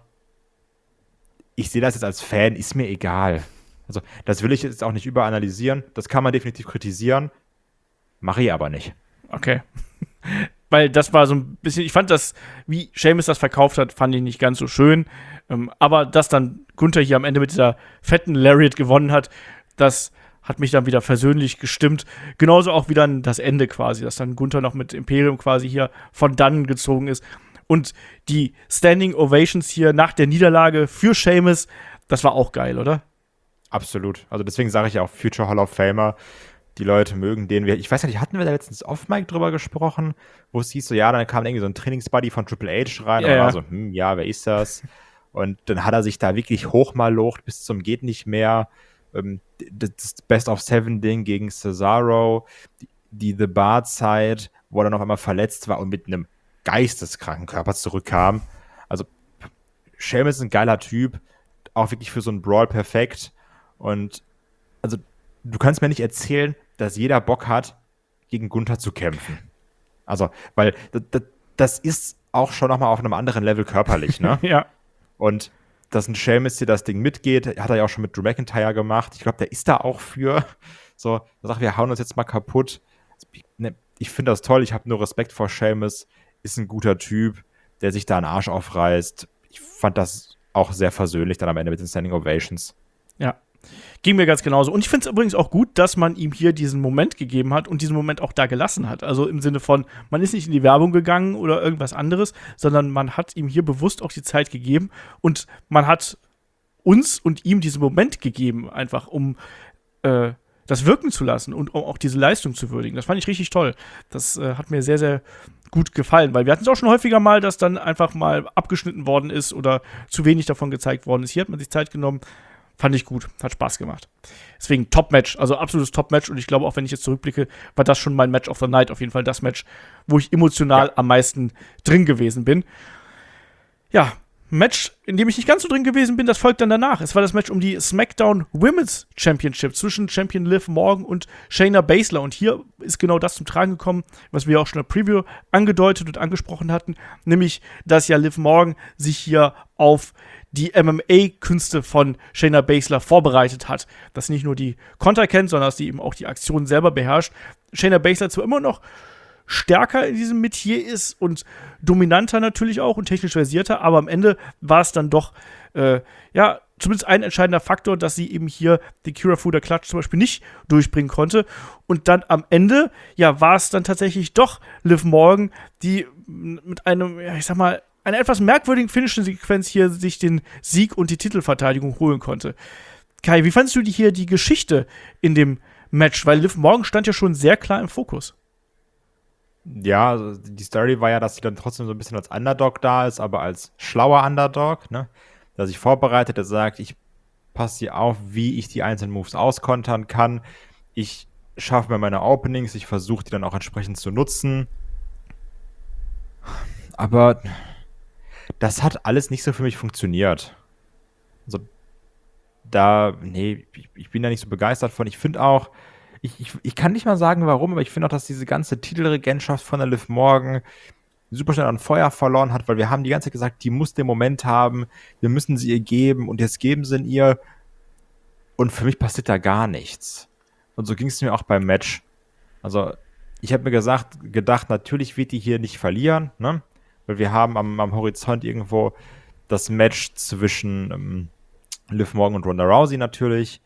ich sehe das jetzt als Fan, ist mir egal. Also das will ich jetzt auch nicht überanalysieren. Das kann man definitiv kritisieren. Mache ich aber nicht. Okay. Weil das war so ein bisschen, ich fand das, wie Sheamus das verkauft hat, fand ich nicht ganz so schön. Aber dass dann Gunther hier am Ende mit dieser fetten Lariat gewonnen hat, das hat mich dann wieder versöhnlich gestimmt. Genauso auch wie dann das Ende quasi, dass dann Gunther noch mit Imperium quasi hier von dannen gezogen ist. Und die Standing Ovations hier nach der Niederlage für Sheamus, das war auch geil, oder? Absolut. Also deswegen sage ich ja auch Future Hall of Famer. Die Leute mögen den. Ich weiß nicht, hatten wir da letztens off-Mic drüber gesprochen, wo es hieß so, ja, dann kam irgendwie so ein Trainingsbuddy von Triple H rein und war so, ja, wer ist das? Und dann hat er sich da wirklich hochmalocht bis zum geht nicht mehr. Das Best of Seven Ding gegen Cesaro, die The Bar-Zeit, wo er dann auf einmal verletzt war und mit einem geisteskranken Körper zurückkam. Also Sheamus ist ein geiler Typ, auch wirklich für so einen Brawl perfekt. Und also du kannst mir nicht erzählen, dass jeder Bock hat, gegen Gunther zu kämpfen. Also, weil das ist auch schon nochmal auf einem anderen Level körperlich, ne? Ja. Und dass ein Sheamus hier das Ding mitgeht, hat er ja auch schon mit Drew McIntyre gemacht. Ich glaube, der ist da auch für. So, da sagt, wir hauen uns jetzt mal kaputt. Ich finde das toll, ich habe nur Respekt vor Sheamus. Ist ein guter Typ, der sich da einen Arsch aufreißt. Ich fand das auch sehr versöhnlich dann am Ende mit den Standing Ovations. Ja. Ging mir ganz genauso. Und ich finde es übrigens auch gut, dass man ihm hier diesen Moment gegeben hat und diesen Moment auch da gelassen hat. Also im Sinne von, man ist nicht in die Werbung gegangen oder irgendwas anderes, sondern man hat ihm hier bewusst auch die Zeit gegeben und man hat uns und ihm diesen Moment gegeben, einfach um das wirken zu lassen und um auch diese Leistung zu würdigen. Das fand ich richtig toll. Das hat mir sehr, sehr gut gefallen, weil wir hatten es auch schon häufiger mal, dass dann einfach mal abgeschnitten worden ist oder zu wenig davon gezeigt worden ist. Hier hat man sich Zeit genommen. Fand ich gut, hat Spaß gemacht. Deswegen Top-Match, also absolutes Top-Match. Und ich glaube, auch wenn ich jetzt zurückblicke, war das schon mein Match of the Night. Auf jeden Fall das Match, wo ich emotional am meisten drin gewesen bin. Ja, Match, in dem ich nicht ganz so drin gewesen bin, das folgt dann danach. Es war das Match um die SmackDown Women's Championship zwischen Champion Liv Morgan und Shayna Baszler. Und hier ist genau das zum Tragen gekommen, was wir auch schon in der Preview angedeutet und angesprochen hatten, nämlich, dass ja Liv Morgan sich hier auf die MMA-Künste von Shayna Baszler vorbereitet hat. Dass sie nicht nur die Konter kennt, sondern dass sie eben auch die Aktion selber beherrscht. Shayna Baszler zwar immer noch stärker in diesem Metier ist und dominanter natürlich auch und technisch versierter, aber am Ende war es dann doch, zumindest ein entscheidender Faktor, dass sie eben hier die Kirifuda Clutch zum Beispiel nicht durchbringen konnte. Und dann am Ende, war es dann tatsächlich doch Liv Morgan, die mit einem, einer etwas merkwürdigen Finishing-Sequenz hier sich den Sieg und die Titelverteidigung holen konnte. Kai, wie fandest du hier die Geschichte in dem Match? Weil Liv Morgan stand ja schon sehr klar im Fokus. Ja, also die Story war ja, dass sie dann trotzdem so ein bisschen als Underdog da ist, aber als schlauer Underdog, ne? Der sich vorbereitet, der sagt, ich passe hier auf, wie ich die einzelnen Moves auskontern kann. Ich schaffe mir meine Openings, ich versuche die dann auch entsprechend zu nutzen. Aber das hat alles nicht so für mich funktioniert. Also ich bin da nicht so begeistert von. Ich finde auch, ich kann nicht mal sagen, warum, aber ich finde auch, dass diese ganze Titelregentschaft von der Liv Morgan super schnell an Feuer verloren hat, weil wir haben die ganze Zeit gesagt, die muss den Moment haben, wir müssen sie ihr geben und jetzt geben sie ihn ihr und für mich passiert da gar nichts. Und so ging es mir auch beim Match. Also ich habe mir gedacht, natürlich wird die hier nicht verlieren, ne? Weil wir haben am Horizont irgendwo das Match zwischen Liv Morgan und Ronda Rousey natürlich.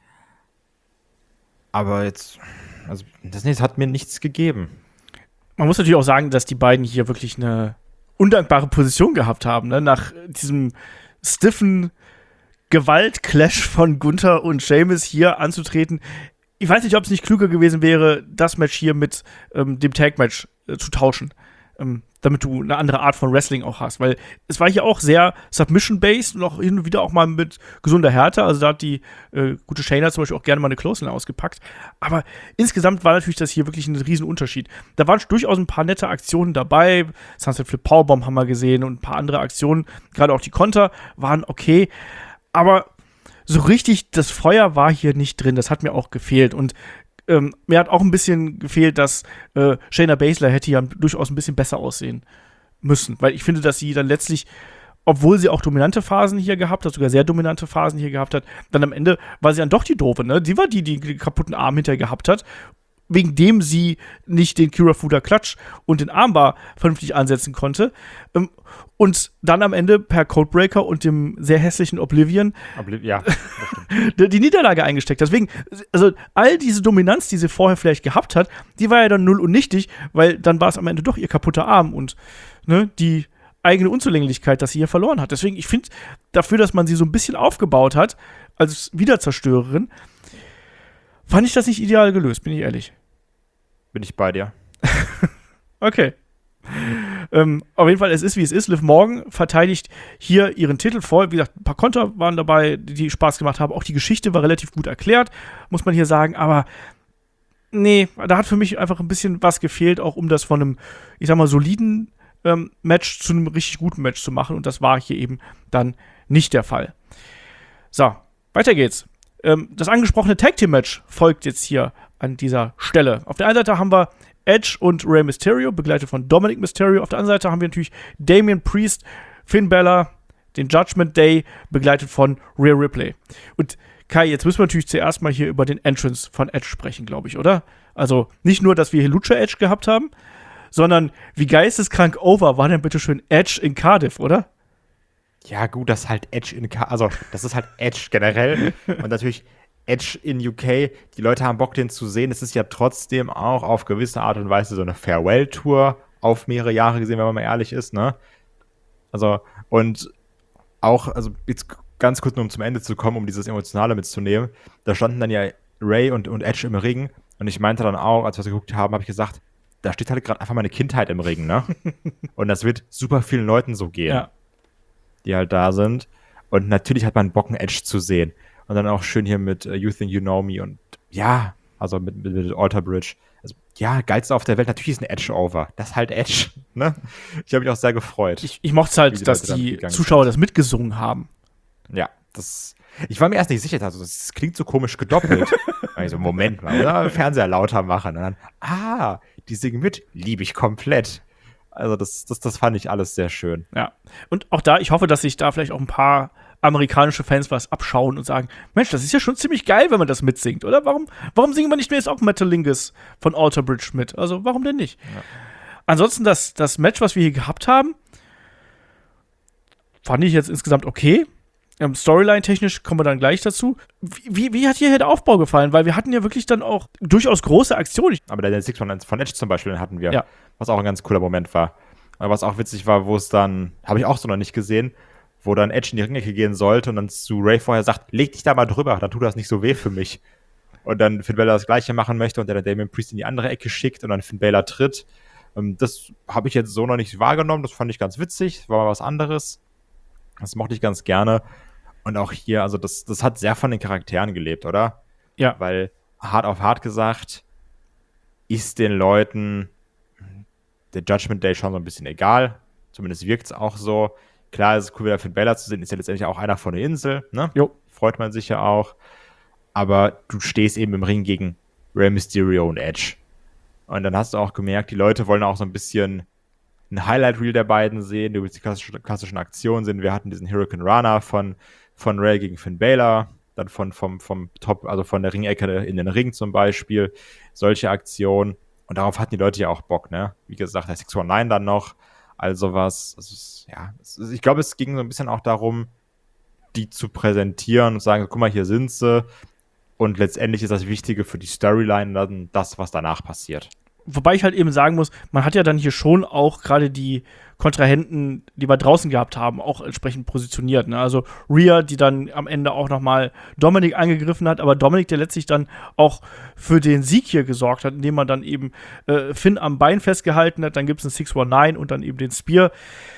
Aber jetzt, also das hat mir nichts gegeben. Man muss natürlich auch sagen, dass die beiden hier wirklich eine undankbare Position gehabt haben, ne? Nach diesem stiffen Gewalt-Clash von Gunther und Sheamus hier anzutreten. Ich weiß nicht, ob es nicht klüger gewesen wäre, das Match hier mit dem Tag-Match zu tauschen. Damit du eine andere Art von Wrestling auch hast. Weil es war hier auch sehr Submission-based und auch hin und wieder auch mal mit gesunder Härte. Also da hat die gute Shayna zum Beispiel auch gerne mal eine Clothesline ausgepackt. Aber insgesamt war natürlich das hier wirklich ein Riesenunterschied. Da waren durchaus ein paar nette Aktionen dabei. Sunset Flip Powerbomb haben wir gesehen und ein paar andere Aktionen. Gerade auch die Konter waren okay. Aber so richtig das Feuer war hier nicht drin. Das hat mir auch gefehlt. Und mir hat auch ein bisschen gefehlt, dass Shayna Baszler hätte ja durchaus ein bisschen besser aussehen müssen. Weil ich finde, dass sie dann letztlich, obwohl sie auch dominante Phasen hier gehabt hat, sogar sehr dominante Phasen hier gehabt hat, dann am Ende war sie dann doch die Doofe, ne? Sie war die den kaputten Arm hinterher gehabt hat, wegen dem sie nicht den Kirifuda Clutch und den Armbar vernünftig ansetzen konnte. Und dann am Ende per Codebreaker und dem sehr hässlichen Oblivion Ja, das stimmt. die Niederlage eingesteckt. Deswegen, also all diese Dominanz, die sie vorher vielleicht gehabt hat, die war ja dann null und nichtig, weil dann war es am Ende doch ihr kaputter Arm und ne, die eigene Unzulänglichkeit, dass sie hier verloren hat. Deswegen, ich finde, dafür, dass man sie so ein bisschen aufgebaut hat, als Wiederzerstörerin, fand ich das nicht ideal gelöst, bin ich ehrlich. Bin ich bei dir. Okay. Auf jeden Fall, es ist, wie es ist. Liv Morgan verteidigt hier ihren Titel voll. Wie gesagt, ein paar Konter waren dabei, die Spaß gemacht haben. Auch die Geschichte war relativ gut erklärt, muss man hier sagen. Aber nee, da hat für mich einfach ein bisschen was gefehlt, auch um das von einem, ich sag mal, soliden Match zu einem richtig guten Match zu machen. Und das war hier eben dann nicht der Fall. So, weiter geht's. Das angesprochene Tag-Team-Match folgt jetzt hier an dieser Stelle. Auf der einen Seite haben wir Edge und Rey Mysterio, begleitet von Dominic Mysterio. Auf der anderen Seite haben wir natürlich Damian Priest, Finn Balor, den Judgment Day, begleitet von Rhea Ripley. Und Kai, jetzt müssen wir natürlich zuerst mal hier über den Entrance von Edge sprechen, glaube ich, oder? Also nicht nur, dass wir hier Lucha Edge gehabt haben, sondern wie geisteskrank over war denn bitte schön Edge in Cardiff, oder? Ja, gut, das ist halt Edge also das ist halt Edge generell. Und natürlich Edge in UK, die Leute haben Bock, den zu sehen. Es ist ja trotzdem auch auf gewisse Art und Weise so eine Farewell-Tour auf mehrere Jahre gesehen, wenn man mal ehrlich ist, ne? Also, und auch, also jetzt ganz kurz nur um zum Ende zu kommen, um dieses Emotionale mitzunehmen, da standen dann ja Ray und Edge im Ring und ich meinte dann auch, als wir das geguckt haben, habe ich gesagt, da steht halt gerade einfach meine Kindheit im Ring, ne? Und das wird super vielen Leuten so gehen, Ja. die halt da sind. Und natürlich hat man Bock, einen Edge zu sehen. Und dann auch schön hier mit You Think You Know Me und ja, also mit Alter Bridge. Also ja, geilste auf der Welt. Natürlich ist ein Edge over. Das ist halt Edge, ne? Ich habe mich auch sehr gefreut. Ich mochte es Wie halt, die dass Leute damit die gegangen Zuschauer sind. das mitgesungen haben. Ja, ich war mir erst nicht sicher, also das klingt so komisch gedoppelt. Also Moment mal, oder? Fernseher lauter machen. Und dann, die singen mit, liebe ich komplett. Also das fand ich alles sehr schön. Ja. Und auch da, ich hoffe, dass sich da vielleicht auch ein paar amerikanische Fans was abschauen und sagen, Mensch, das ist ja schon ziemlich geil, wenn man das mitsingt, oder? Warum singen wir nicht mehr jetzt auch Metalingus von Alter Bridge mit? Also, warum denn nicht? Ja. Ansonsten, das Match, was wir hier gehabt haben, fand ich jetzt insgesamt okay. Storyline-technisch kommen wir dann gleich dazu. Wie hat hier der Aufbau gefallen? Weil wir hatten ja wirklich dann auch durchaus große Aktionen. Aber der Six von Edge zum Beispiel, den hatten wir, Ja. was auch ein ganz cooler Moment war. Aber was auch witzig war, wo es dann, habe ich auch so noch nicht gesehen, wo dann Edge in die Ringecke gehen sollte und dann zu Ray vorher sagt, leg dich da mal drüber, dann tut das nicht so weh für mich. Und dann Finn Balor das Gleiche machen möchte und der dann Damian Priest in die andere Ecke schickt und dann Finn Balor tritt. Das habe ich jetzt so noch nicht wahrgenommen, das fand ich ganz witzig, war mal was anderes. Das mochte ich ganz gerne. Und auch hier, also das hat sehr von den Charakteren gelebt, oder? Ja. Weil, hart auf hart gesagt, ist den Leuten der Judgment Day schon so ein bisschen egal. Zumindest wirkt es auch so. Klar, es ist cool, wieder Finn Balor zu sehen, ist ja letztendlich auch einer von der Insel, ne? Jo. Freut man sich ja auch. Aber du stehst eben im Ring gegen Rey Mysterio und Edge. Und dann hast du auch gemerkt, die Leute wollen auch so ein bisschen ein Highlight-Reel der beiden sehen, die die klassischen Aktionen sehen. Wir hatten diesen Hurricane Runner von Ray gegen Finn Balor, dann vom Top, also von der Ringecke in den Ring zum Beispiel. Solche Aktionen. Und darauf hatten die Leute ja auch Bock, ne? Wie gesagt, der 619 dann noch. Also was, ich glaube, es ging so ein bisschen auch darum, die zu präsentieren und sagen, guck mal, hier sind sie. Und letztendlich ist das Wichtige für die Storyline dann das, was danach passiert. Wobei ich halt eben sagen muss, man hat ja dann hier schon auch gerade die Kontrahenten, die wir draußen gehabt haben, auch entsprechend positioniert. Ne? Also Rhea, die dann am Ende auch nochmal Dominic angegriffen hat, aber Dominic, der letztlich dann auch für den Sieg hier gesorgt hat, indem man dann eben Finn am Bein festgehalten hat, dann gibt es einen 619 und dann eben den Spear.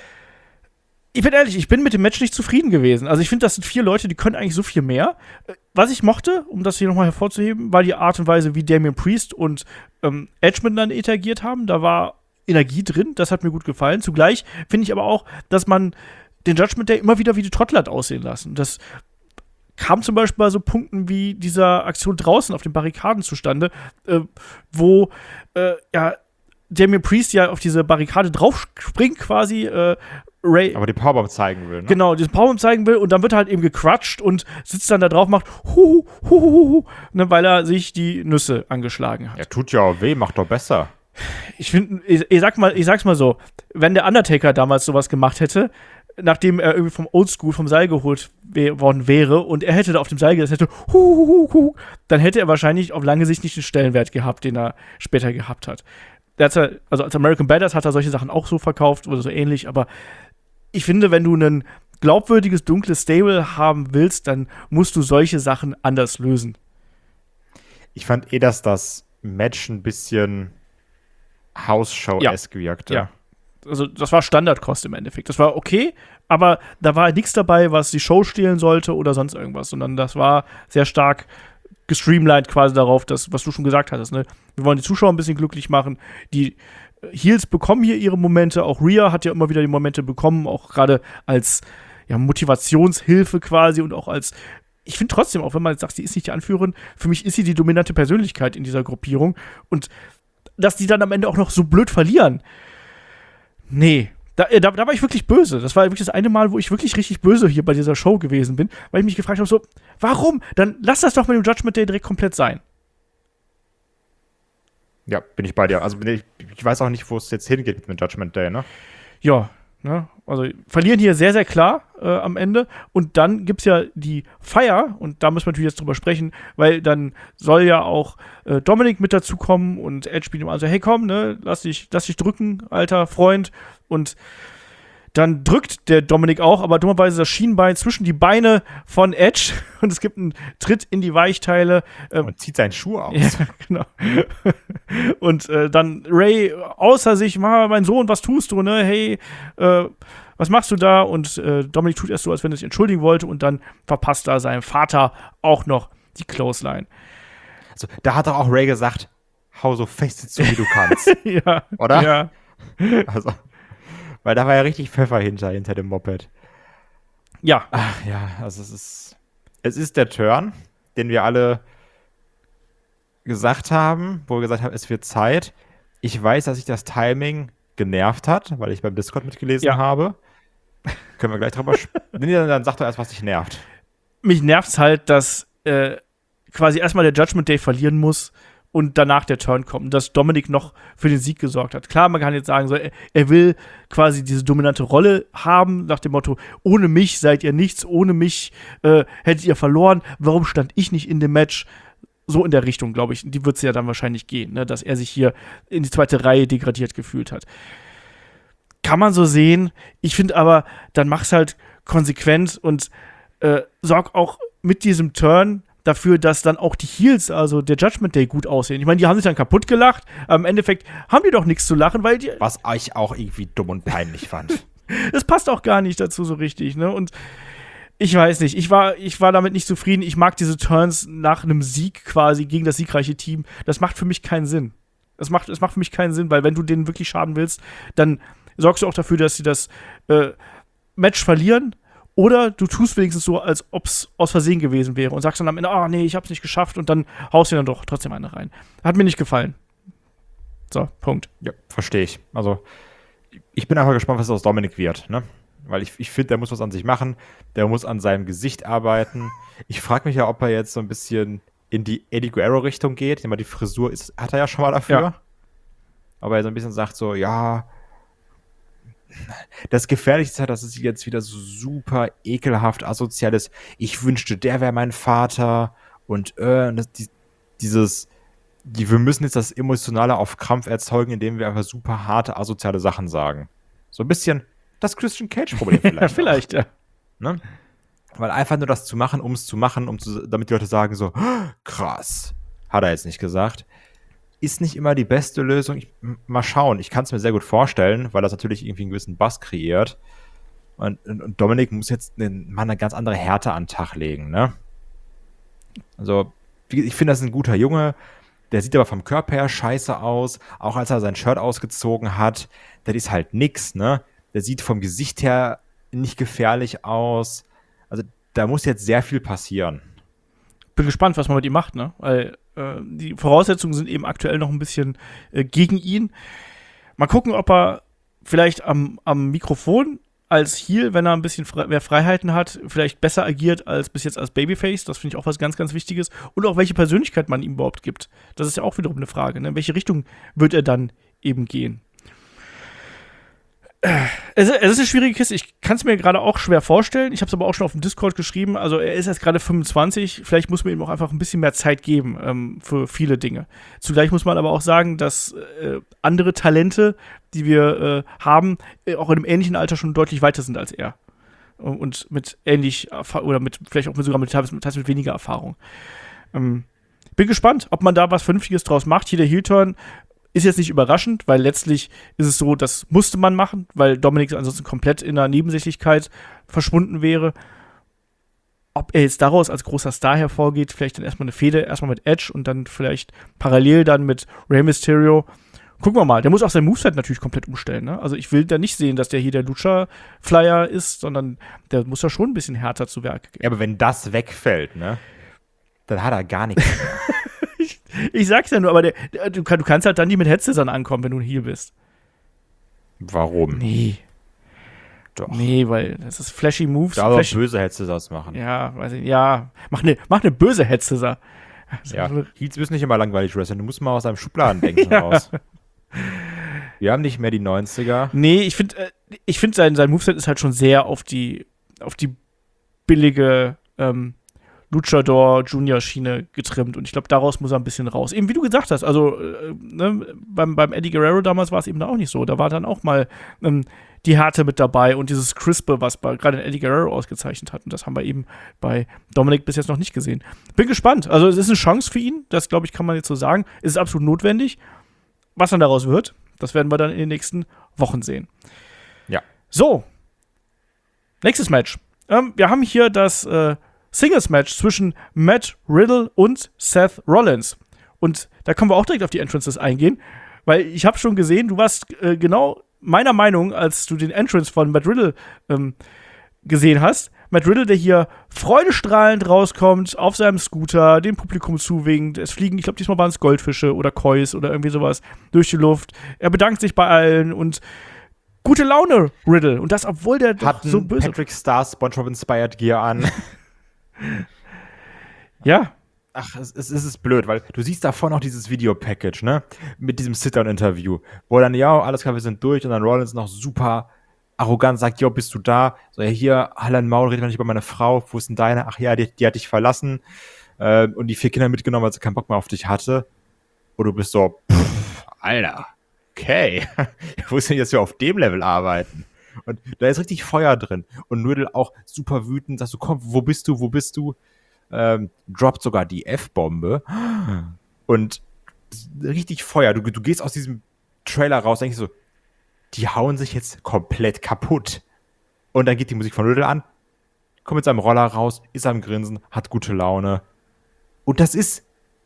Ich bin ehrlich, ich bin mit dem Match nicht zufrieden gewesen. Also ich finde, das sind 4 Leute, die können eigentlich so viel mehr. Was ich mochte, um das hier nochmal hervorzuheben, war die Art und Weise, wie Damian Priest und Edge miteinander interagiert haben. Da war Energie drin, das hat mir gut gefallen. Zugleich finde ich aber auch, dass man den Judgment Day immer wieder wie die Trottel hat aussehen lassen. Das kam zum Beispiel bei so Punkten wie dieser Aktion draußen auf den Barrikaden zustande, wo Damian Priest ja auf diese Barrikade drauf springt quasi, Ray. Aber die Powerbomb zeigen will, ne? Genau, diesen Powerbomb zeigen will und dann wird er halt eben gecrutscht und sitzt dann da drauf, macht ne, weil er sich die Nüsse angeschlagen hat. Ja, tut ja auch weh, macht doch besser. Ich finde, ich sag's mal so, wenn der Undertaker damals sowas gemacht hätte, nachdem er irgendwie vom Oldschool vom Seil geholt worden wäre und er hätte da auf dem Seil gesessen, hätte, dann hätte er wahrscheinlich auf lange Sicht nicht den Stellenwert gehabt, den er später gehabt hat. Also als American Badass hat er solche Sachen auch so verkauft oder so ähnlich, aber ich finde, wenn du ein glaubwürdiges, dunkles Stable haben willst, dann musst du solche Sachen anders lösen. Ich fand dass das Match ein bisschen House-Show-esque wirkte. Ja. Also das war Standardkost im Endeffekt. Das war okay, aber da war nichts dabei, was die Show stehlen sollte oder sonst irgendwas, sondern das war sehr stark gestreamlined quasi darauf, dass, was du schon gesagt hattest, ne? Wir wollen die Zuschauer ein bisschen glücklich machen. Die Heels bekommen hier ihre Momente. Auch Rhea hat ja immer wieder die Momente bekommen, auch gerade als Motivationshilfe quasi und auch als, ich finde trotzdem, auch wenn man jetzt sagt, sie ist nicht die Anführerin, für mich ist sie die dominante Persönlichkeit in dieser Gruppierung. Und dass die dann am Ende auch noch so blöd verlieren, nee. Da war ich wirklich böse. Das war wirklich das eine Mal, wo ich wirklich richtig böse hier bei dieser Show gewesen bin, weil ich mich gefragt habe, so, warum? Dann lass das doch mit dem Judgment Day direkt komplett sein. Ja, bin ich bei dir. Also ich weiß auch nicht, wo es jetzt hingeht mit dem Judgment Day, ne? Ja, ne? Also verlieren hier sehr, sehr klar am Ende. Und dann gibt's ja die Feier, und da müssen wir natürlich jetzt drüber sprechen, weil dann soll ja auch Dominik mit dazukommen und Edge spielt ihm also, hey komm, ne, lass dich drücken, alter Freund. Und dann drückt der Dominik auch, aber dummerweise das Schienbein zwischen die Beine von Edge und es gibt einen Tritt in die Weichteile. Und zieht seinen Schuh aus. Ja, genau. Und dann Ray außer sich, mein Sohn, was tust du, ne? Hey, was machst du da? Und Dominik tut erst so, als wenn er sich entschuldigen wollte und dann verpasst da seinem Vater auch noch die Clothesline. Also, da hat doch auch Ray gesagt, hau so fest zu, wie du kannst. Ja. Oder? Ja. Also, weil da war ja richtig Pfeffer hinter dem Moped. Ja. Ach ja, also es ist der Turn, den wir alle gesagt haben, wo wir gesagt haben, es wird Zeit. Ich weiß, dass sich das Timing genervt hat, weil ich beim Discord mitgelesen habe. Können wir gleich drüber nee, dann sag doch erst, was dich nervt. Mich nervt's halt, dass quasi erstmal der Judgment Day verlieren muss und danach der Turn kommt, dass Dominik noch für den Sieg gesorgt hat. Klar, man kann jetzt sagen, so, er will quasi diese dominante Rolle haben, nach dem Motto, ohne mich seid ihr nichts, ohne mich hättet ihr verloren, warum stand ich nicht in dem Match? So in der Richtung, glaube ich, die wird es ja dann wahrscheinlich gehen, ne? Dass er sich hier in die zweite Reihe degradiert gefühlt hat. Kann man so sehen, ich finde aber, dann mach's halt konsequent und sorg auch mit diesem Turn dafür, dass dann auch die Heels, also der Judgment Day, gut aussehen. Ich meine, die haben sich dann kaputt gelacht, aber im Endeffekt haben die doch nichts zu lachen, weil die. Was ich auch irgendwie dumm und peinlich fand. Das passt auch gar nicht dazu so richtig, ne? Und ich weiß nicht, ich war damit nicht zufrieden. Ich mag diese Turns nach einem Sieg quasi gegen das siegreiche Team. Das macht für mich keinen Sinn. Es macht für mich keinen Sinn, weil wenn du denen wirklich schaden willst, dann sorgst du auch dafür, dass sie das Match verlieren. Oder du tust wenigstens so, als ob es aus Versehen gewesen wäre und sagst dann am Ende, nee, ich hab's nicht geschafft und dann haust du dann doch trotzdem eine rein. Hat mir nicht gefallen. So, Punkt. Ja, verstehe ich. Also, ich bin einfach gespannt, was aus Dominik wird, ne? Weil ich finde, der muss was an sich machen, der muss an seinem Gesicht arbeiten. Ich frage mich ja, ob er jetzt so ein bisschen in die Eddie Guerrero-Richtung geht. Ich meine, die Frisur hat er ja schon mal dafür. Ja. Aber er so ein bisschen sagt so, ja, das Gefährliche ist ja, dass es jetzt wieder so super ekelhaft asozial ist. Ich wünschte, der wäre mein Vater. Und wir müssen jetzt das Emotionale auf Krampf erzeugen, indem wir einfach super harte, asoziale Sachen sagen. So ein bisschen das Christian Cage-Problem vielleicht. Ja, vielleicht, ja. Ne? Weil einfach nur das zu machen, um es zu machen, damit die Leute sagen so, krass, hat er jetzt nicht gesagt. Ist nicht immer die beste Lösung. Mal schauen. Ich kann es mir sehr gut vorstellen, weil das natürlich irgendwie einen gewissen Bass kreiert. Und Dominik muss jetzt mal eine ganz andere Härte an den Tag legen, ne? Also, ich finde, das ist ein guter Junge. Der sieht aber vom Körper her scheiße aus. Auch als er sein Shirt ausgezogen hat, das ist halt nix, ne? Der sieht vom Gesicht her nicht gefährlich aus. Also, da muss jetzt sehr viel passieren. Bin gespannt, was man mit ihm macht, ne? Weil die Voraussetzungen sind eben aktuell noch ein bisschen gegen ihn. Mal gucken, ob er vielleicht am Mikrofon als Heel, wenn er ein bisschen mehr Freiheiten hat, vielleicht besser agiert als bis jetzt als Babyface. Das finde ich auch was ganz, ganz Wichtiges. Und auch, welche Persönlichkeit man ihm überhaupt gibt. Das ist ja auch wiederum eine Frage, ne? In welche Richtung wird er dann eben gehen? Es ist eine schwierige Kiste. Ich kann es mir gerade auch schwer vorstellen. Ich habe es aber auch schon auf dem Discord geschrieben. Also er ist jetzt gerade 25. Vielleicht muss man ihm auch einfach ein bisschen mehr Zeit geben für viele Dinge. Zugleich muss man aber auch sagen, dass andere Talente, die wir haben, auch in einem ähnlichen Alter schon deutlich weiter sind als er. Und mit ähnlich, oder mit vielleicht auch sogar mit weniger Erfahrung. Bin gespannt, ob man da was Vernünftiges draus macht. Hier der Heel-Turn ist jetzt nicht überraschend, weil letztlich ist es so, das musste man machen, weil Dominik ansonsten komplett in der Nebensächlichkeit verschwunden wäre. Ob er jetzt daraus als großer Star hervorgeht, vielleicht dann erstmal eine Fehde, erstmal mit Edge und dann vielleicht parallel dann mit Rey Mysterio. Gucken wir mal. Der muss auch sein Moveset natürlich komplett umstellen, ne? Also ich will da nicht sehen, dass der hier der Lucha-Flyer ist, sondern der muss da schon ein bisschen härter zu Werk gehen. Ja, aber wenn das wegfällt, ne, dann hat er gar nichts mehr. Ich sag's ja nur, aber du kannst halt dann nicht mit Headscissern ankommen, wenn du hier bist. Warum? Nee. Doch. Nee, weil das ist flashy Moves. Da aber böse Headscissors machen. Ja, weiß ich. Ja, mach ne böse Headscissor. Ja, Heels müssen nicht immer langweilig wresteln. Du musst mal aus deinem Schubladendenken raus. Wir haben nicht mehr die 90er. Nee, ich find sein Moveset ist halt schon sehr auf die billige Luchador Junior Schiene getrimmt und ich glaube, daraus muss er ein bisschen raus. Eben wie du gesagt hast, also beim Eddie Guerrero damals war es eben auch nicht so. Da war dann auch mal die Härte mit dabei und dieses Crispe, was gerade Eddie Guerrero ausgezeichnet hat. Und das haben wir eben bei Dominik bis jetzt noch nicht gesehen. Bin gespannt. Also es ist eine Chance für ihn, das glaube ich, kann man jetzt so sagen. Es ist absolut notwendig. Was dann daraus wird, das werden wir dann in den nächsten Wochen sehen. Ja. So. Nächstes Match. Wir haben hier das Singles-Match zwischen Matt Riddle und Seth Rollins. Und da können wir auch direkt auf die Entrances eingehen, weil ich habe schon gesehen, du warst genau meiner Meinung, als du den Entrance von Matt Riddle gesehen hast. Matt Riddle, der hier freudestrahlend rauskommt, auf seinem Scooter, dem Publikum zuwinkt. Es fliegen, ich glaube, diesmal waren es Goldfische oder Kois oder irgendwie sowas durch die Luft. Er bedankt sich bei allen und gute Laune, Riddle. Und das, obwohl der hat so böse Patrick Star SpongeBob-inspired Gear an. Ja. Ach, es ist blöd, weil du siehst davor noch dieses Video-Package, ne? Mit diesem Sit-Down-Interview, wo dann, ja, alles klar, wir sind durch und dann Rollins noch super arrogant sagt, jo, bist du da? So, ja, hier, Hallan Maul, redet mal nicht über meine Frau, wo ist denn deine? Ach ja, die hat dich verlassen und die 4 Kinder mitgenommen, weil sie keinen Bock mehr auf dich hatte. Und du bist so, Alter, okay, ich wusste nicht, dass wir auf dem Level arbeiten. Und da ist richtig Feuer drin. Und Riddle auch super wütend, sagst du, komm, wo bist du? Droppt sogar die F-Bombe. Und richtig Feuer. Du gehst aus diesem Trailer raus, denkst so, die hauen sich jetzt komplett kaputt. Und dann geht die Musik von Riddle an, kommt mit seinem Roller raus, ist am Grinsen, hat gute Laune. Und das ist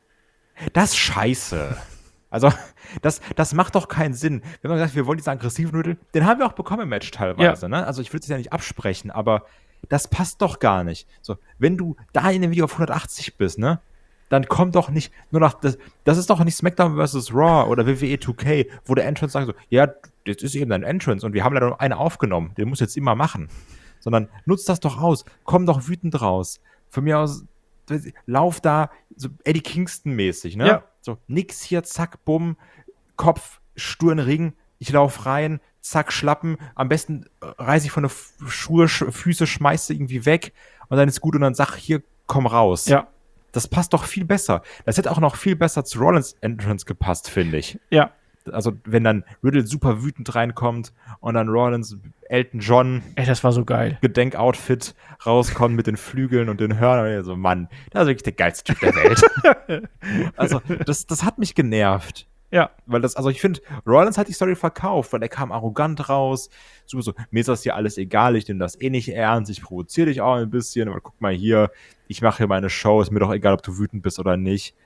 scheiße. Also, das macht doch keinen Sinn. Wenn man sagt, wir wollen diesen aggressiven Riddle, den haben wir auch bekommen im Match teilweise. Ja. Ne? Also, ich will es ja nicht absprechen, aber das passt doch gar nicht. So, wenn du da in dem Video auf 180 bist, ne, dann komm doch nicht nur nach, das ist doch nicht SmackDown vs. Raw oder WWE 2K, wo der Entrance sagt so, ja, das ist eben dein Entrance und wir haben leider nur einen aufgenommen, den musst du jetzt immer machen. Sondern nutz das doch aus, komm doch wütend raus. Von mir aus, lauf da so Eddie Kingston-mäßig, ne? Ja. So, nix hier, zack, bumm, Kopf, stur in den Ring, ich lauf rein, zack, Schlappen, am besten reiß ich von der Füße, schmeiß sie irgendwie weg und dann ist gut und dann sag, hier, komm raus. Ja. Das passt doch viel besser. Das hätte auch noch viel besser zu Rollins Entrance gepasst, finde ich. Ja. Also, wenn dann Riddle super wütend reinkommt und dann Rollins, Elton John, das war so geil, Gedenkoutfit rauskommt mit den Flügeln und den Hörnern. Und so, Mann, das ist wirklich der geilste Typ der Welt. Also, das hat mich genervt. Ja. Weil also ich finde, Rollins hat die Story verkauft, weil er kam arrogant raus. So, mir ist das hier alles egal, ich nehme das eh nicht ernst, ich provoziere dich auch ein bisschen, aber guck mal hier, ich mache hier meine Show, ist mir doch egal, ob du wütend bist oder nicht.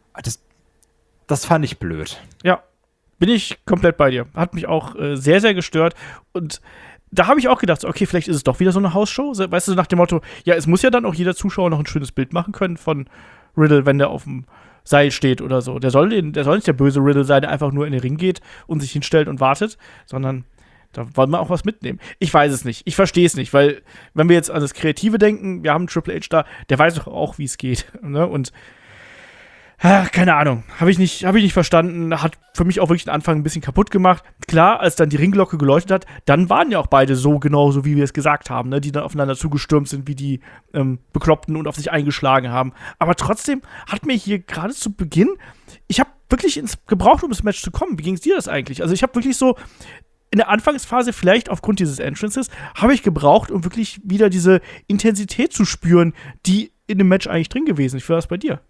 Das fand ich blöd. Ja, bin ich komplett bei dir. Hat mich auch sehr, sehr gestört. Und da habe ich auch gedacht, so, okay, vielleicht ist es doch wieder so eine Hausshow. So, weißt du, nach dem Motto, ja, es muss ja dann auch jeder Zuschauer noch ein schönes Bild machen können von Riddle, wenn der auf dem Seil steht oder so. Der soll nicht der böse Riddle sein, der einfach nur in den Ring geht und sich hinstellt und wartet, sondern da wollen wir auch was mitnehmen. Ich weiß es nicht. Ich verstehe es nicht, weil, wenn wir jetzt an das Kreative denken, wir haben Triple H da, der weiß doch auch, wie es geht. Ne? Und keine Ahnung, habe ich nicht verstanden, hat für mich auch wirklich den Anfang ein bisschen kaputt gemacht. Klar, als dann die Ringglocke geläutet hat, dann waren ja auch beide so genauso, wie wir es gesagt haben, ne? Die dann aufeinander zugestürmt sind, wie die Bekloppten und auf sich eingeschlagen haben. Aber trotzdem hat mir hier gerade zu Beginn, ich habe wirklich gebraucht, um ins Match zu kommen. Wie ging es dir das eigentlich? Also ich habe wirklich so in der Anfangsphase, vielleicht aufgrund dieses Entrances, habe ich gebraucht, um wirklich wieder diese Intensität zu spüren, die in dem Match eigentlich drin gewesen ist. Wie war das bei dir?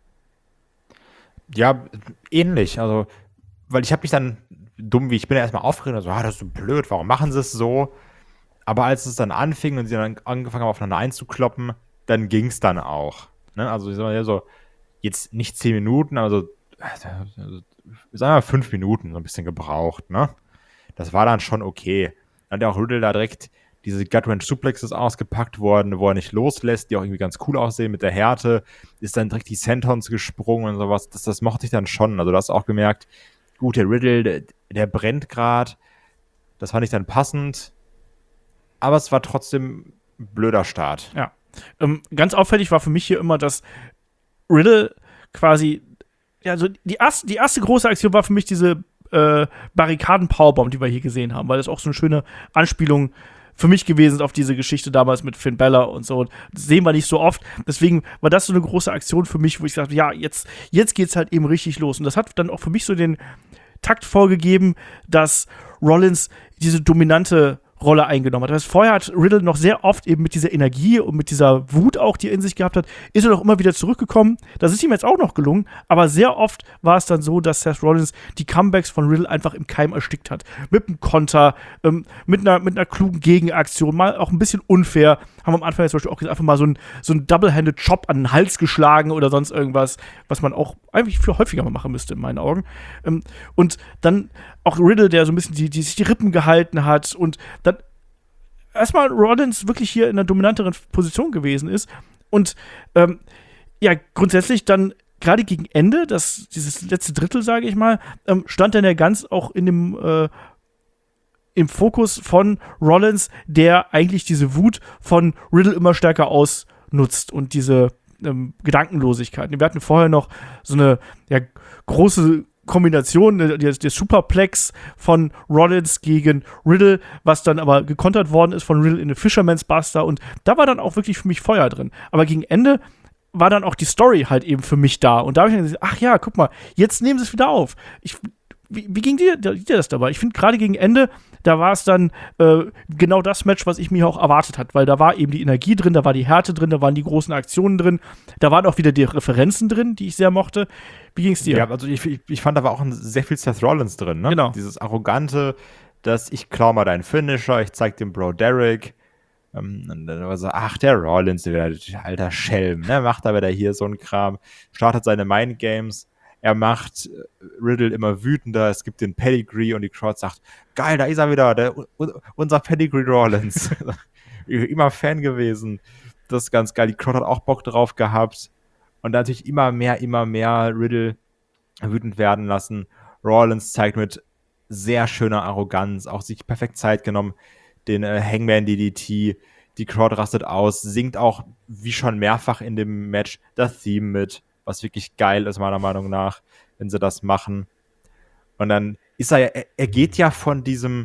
Ja, ähnlich. Also, weil ich habe mich dann, dumm wie ich bin, erstmal aufgeregt und so, das ist so blöd, warum machen sie es so? Aber als es dann anfing und sie dann angefangen haben, aufeinander einzukloppen, dann ging es dann auch. Ne? Also, ich sag mal, so, jetzt nicht 10 Minuten, aber so, sagen wir mal 5 Minuten so ein bisschen gebraucht, ne? Das war dann schon okay. Dann hat ja auch Riddle da direkt diese Gut-Wrench-Suplexes ausgepackt worden, wo er nicht loslässt, die auch irgendwie ganz cool aussehen mit der Härte, ist dann direkt die Sentons gesprungen und sowas. Das mochte ich dann schon. Also du hast auch gemerkt, gut, der Riddle, der brennt gerade. Das fand ich dann passend. Aber es war trotzdem ein blöder Start. Ja. Ganz auffällig war für mich hier immer, dass Riddle quasi, ja, so die erste große Aktion war für mich diese Barrikaden-Powerbomb, die wir hier gesehen haben, weil das auch so eine schöne Anspielung für mich gewesen ist auf diese Geschichte damals mit Finn Balor und so. Das sehen wir nicht so oft. Deswegen war das so eine große Aktion für mich, wo ich sagte, ja, jetzt geht's halt eben richtig los. Und das hat dann auch für mich so den Takt vorgegeben, dass Rollins diese dominante Rolle eingenommen hat. Das heißt, vorher hat Riddle noch sehr oft eben mit dieser Energie und mit dieser Wut auch, die er in sich gehabt hat, ist er doch immer wieder zurückgekommen. Das ist ihm jetzt auch noch gelungen, aber sehr oft war es dann so, dass Seth Rollins die Comebacks von Riddle einfach im Keim erstickt hat. Mit einem Konter, mit einer klugen Gegenaktion, mal auch ein bisschen unfair. Haben wir am Anfang jetzt zum Beispiel auch gesagt, einfach mal so ein Double-Handed Chop an den Hals geschlagen oder sonst irgendwas, was man auch eigentlich viel häufiger mal machen müsste, in meinen Augen. Und dann auch Riddle, der so ein bisschen sich die Rippen gehalten hat und dann erstmal Rollins wirklich hier in einer dominanteren Position gewesen ist und ja, grundsätzlich dann gerade gegen Ende, dieses letzte Drittel, sage ich mal, stand dann ja ganz auch in dem im Fokus von Rollins, der eigentlich diese Wut von Riddle immer stärker ausnutzt und diese Gedankenlosigkeit. Wir hatten vorher noch so eine große Kombination, der Superplex von Rollins gegen Riddle, was dann aber gekontert worden ist von Riddle in eine Fisherman's Buster, und da war dann auch wirklich für mich Feuer drin. Aber gegen Ende war dann auch die Story halt eben für mich da, und da habe ich dann gesagt, ach ja, guck mal, jetzt nehmen sie es wieder auf. Wie ging dir das dabei? Ich finde, gerade gegen Ende, da war es dann genau das Match, was ich mir auch erwartet habe, weil da war eben die Energie drin, da war die Härte drin, da waren die großen Aktionen drin, da waren auch wieder die Referenzen drin, die ich sehr mochte. Wie ging es dir? Ja, also ich fand, da war auch sehr viel Seth Rollins drin, ne? Genau. Dieses Arrogante, dass ich klau mal deinen Finisher, ich zeig dem Bro Derek. Und dann war so, ach, der Rollins, der alter Schelm, ne? Macht da wieder hier so einen Kram, startet seine Mindgames. Er macht Riddle immer wütender, es gibt den Pedigree und die Crowd sagt, geil, da ist er wieder, unser Pedigree Rollins. Immer Fan gewesen. Das ist ganz geil. Die Crowd hat auch Bock drauf gehabt. Und natürlich immer mehr Riddle wütend werden lassen. Rollins zeigt mit sehr schöner Arroganz, auch sich perfekt Zeit genommen, den Hangman DDT. Die Crowd rastet aus, singt auch, wie schon mehrfach in dem Match, das Theme mit, was wirklich geil ist, meiner Meinung nach, wenn sie das machen. Und dann ist er geht ja von diesem,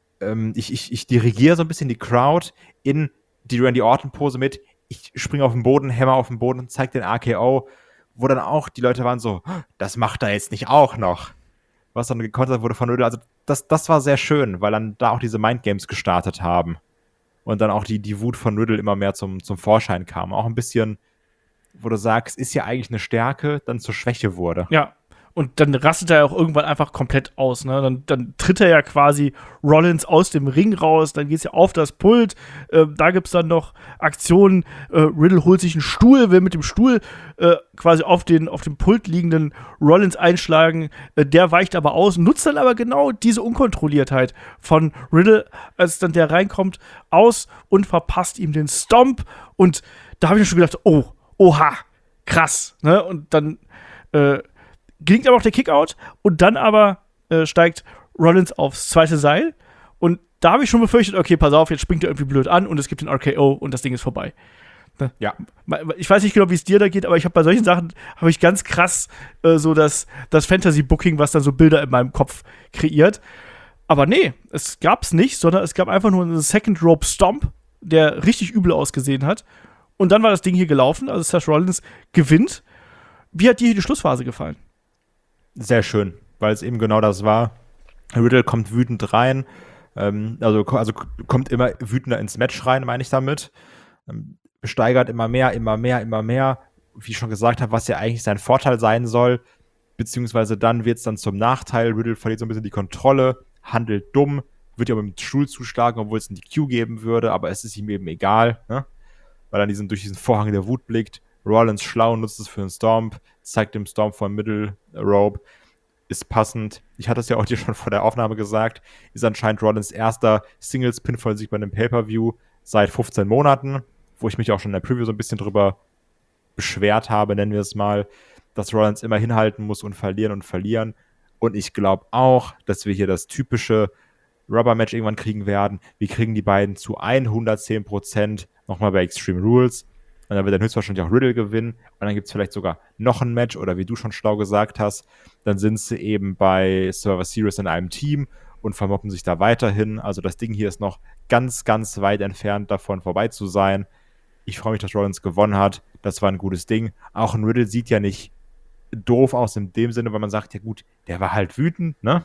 ich dirigiere so ein bisschen die Crowd in die Randy Orton-Pose mit, ich springe auf den Boden, hämmer auf den Boden, zeig den RKO, wo dann auch die Leute waren so, das macht er jetzt nicht auch noch. Was dann gekontert wurde von Riddle. Also das war sehr schön, weil dann da auch diese Mindgames gestartet haben. Und dann auch die Wut von Riddle immer mehr zum Vorschein kam. Auch ein bisschen, wo du sagst, ist ja eigentlich eine Stärke, dann zur Schwäche wurde. Ja, Und dann rastet er auch irgendwann einfach komplett aus. Ne? Dann tritt er ja quasi Rollins aus dem Ring raus, dann geht es ja auf das Pult. Da gibt es dann noch Aktionen. Riddle holt sich einen Stuhl, will mit dem Stuhl quasi auf dem Pult liegenden Rollins einschlagen. Der weicht aber aus, nutzt dann aber genau diese Unkontrolliertheit von Riddle, als dann der reinkommt, aus und verpasst ihm den Stomp. Und da habe ich schon gedacht, oha, krass. Ne? Und dann gelingt aber auch der Kickout und dann aber steigt Rollins aufs zweite Seil und da habe ich schon befürchtet, okay, pass auf, jetzt springt er irgendwie blöd an und es gibt den RKO und das Ding ist vorbei. Ne? Ja. Ich weiß nicht genau, wie es dir da geht, aber ich habe bei solchen Sachen habe ich ganz krass so das Fantasy-Booking, was dann so Bilder in meinem Kopf kreiert. Aber nee, es gab's nicht, sondern es gab einfach nur einen Second Rope Stomp, der richtig übel ausgesehen hat. Und dann war das Ding hier gelaufen, also Seth Rollins gewinnt. Wie hat dir hier die Schlussphase gefallen? Sehr schön, weil es eben genau das war. Riddle kommt wütend rein, also kommt immer wütender ins Match rein, meine ich damit. Steigert immer mehr. Wie ich schon gesagt habe, was ja eigentlich sein Vorteil sein soll, beziehungsweise dann wird es dann zum Nachteil. Riddle verliert so ein bisschen die Kontrolle, handelt dumm, wird ja mit dem Stuhl zuschlagen, obwohl es einen DQ geben würde, aber es ist ihm eben egal, ne? Weil er durch diesen Vorhang der Wut blickt. Rollins schlau, nutzt es für einen Stomp, zeigt dem Stomp von Middle Rope, ist passend. Ich hatte es ja auch dir schon vor der Aufnahme gesagt, ist anscheinend Rollins erster Singles-Pinfall-Sieg bei einem Pay-Per-View seit 15 Monaten, wo ich mich auch schon in der Preview so ein bisschen drüber beschwert habe, nennen wir es mal, dass Rollins immer hinhalten muss und verlieren. Und ich glaube auch, dass wir hier das typische Rubber-Match irgendwann kriegen werden. Wir kriegen die beiden zu 110% nochmal bei Extreme Rules. Und dann wird dann höchstwahrscheinlich auch Riddle gewinnen. Und dann gibt es vielleicht sogar noch ein Match. Oder wie du schon schlau gesagt hast, dann sind sie eben bei Survivor Series in einem Team und vermoppen sich da weiterhin. Also das Ding hier ist noch ganz, ganz weit entfernt davon vorbei zu sein. Ich freue mich, dass Rollins gewonnen hat. Das war ein gutes Ding. Auch ein Riddle sieht ja nicht doof aus in dem Sinne, weil man sagt, ja gut, der war halt wütend, ne?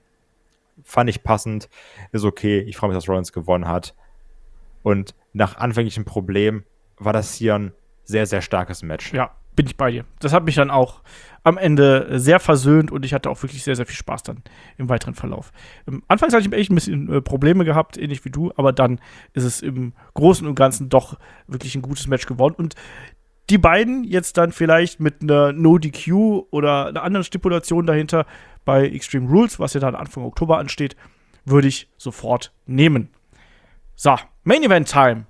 Fand ich passend. Ist okay. Ich freue mich, dass Rollins gewonnen hat. Und nach anfänglichem Problem war das hier ein sehr, sehr starkes Match. Ja, bin ich bei dir. Das hat mich dann auch am Ende sehr versöhnt und ich hatte auch wirklich sehr, sehr viel Spaß dann im weiteren Verlauf. Anfangs hatte ich echt ein bisschen Probleme gehabt, ähnlich wie du, aber dann ist es im Großen und Ganzen doch wirklich ein gutes Match geworden. Und die beiden jetzt dann vielleicht mit einer No-DQ oder einer anderen Stipulation dahinter bei Extreme Rules, was ja dann Anfang Oktober ansteht, würde ich sofort nehmen. So, Main Event Time.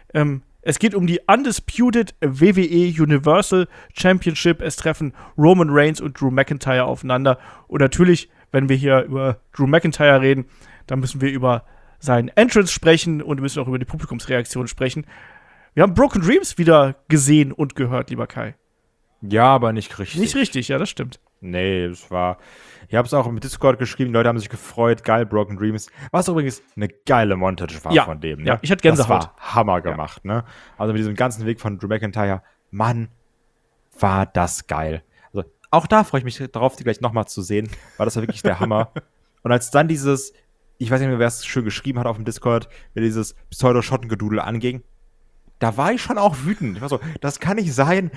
Es geht um die Undisputed WWE Universal Championship. Es treffen Roman Reigns und Drew McIntyre aufeinander. Und natürlich, wenn wir hier über Drew McIntyre reden, dann müssen wir über seinen Entrance sprechen und wir müssen auch über die Publikumsreaktion sprechen. Wir haben Broken Dreams wieder gesehen und gehört, lieber Kai. Ja, aber nicht richtig. Nicht richtig, ja, das stimmt. Nee, es war. Ich habe es auch im Discord geschrieben, die Leute haben sich gefreut, geil, Broken Dreams. Was übrigens eine geile Montage war von dem, ne? Ja, ich hatte Gänsehaut. Das war Hammer gemacht, ne? Also mit diesem ganzen Weg von Drew McIntyre, Mann, war das geil. Also auch da freue ich mich darauf, die gleich nochmal zu sehen, weil das war wirklich der Hammer. Und als dann dieses, ich weiß nicht mehr, wer es schön geschrieben hat auf dem Discord, wie dieses Pseudo-Schottengedudel anging, da war ich schon auch wütend. Ich war so, das kann nicht sein.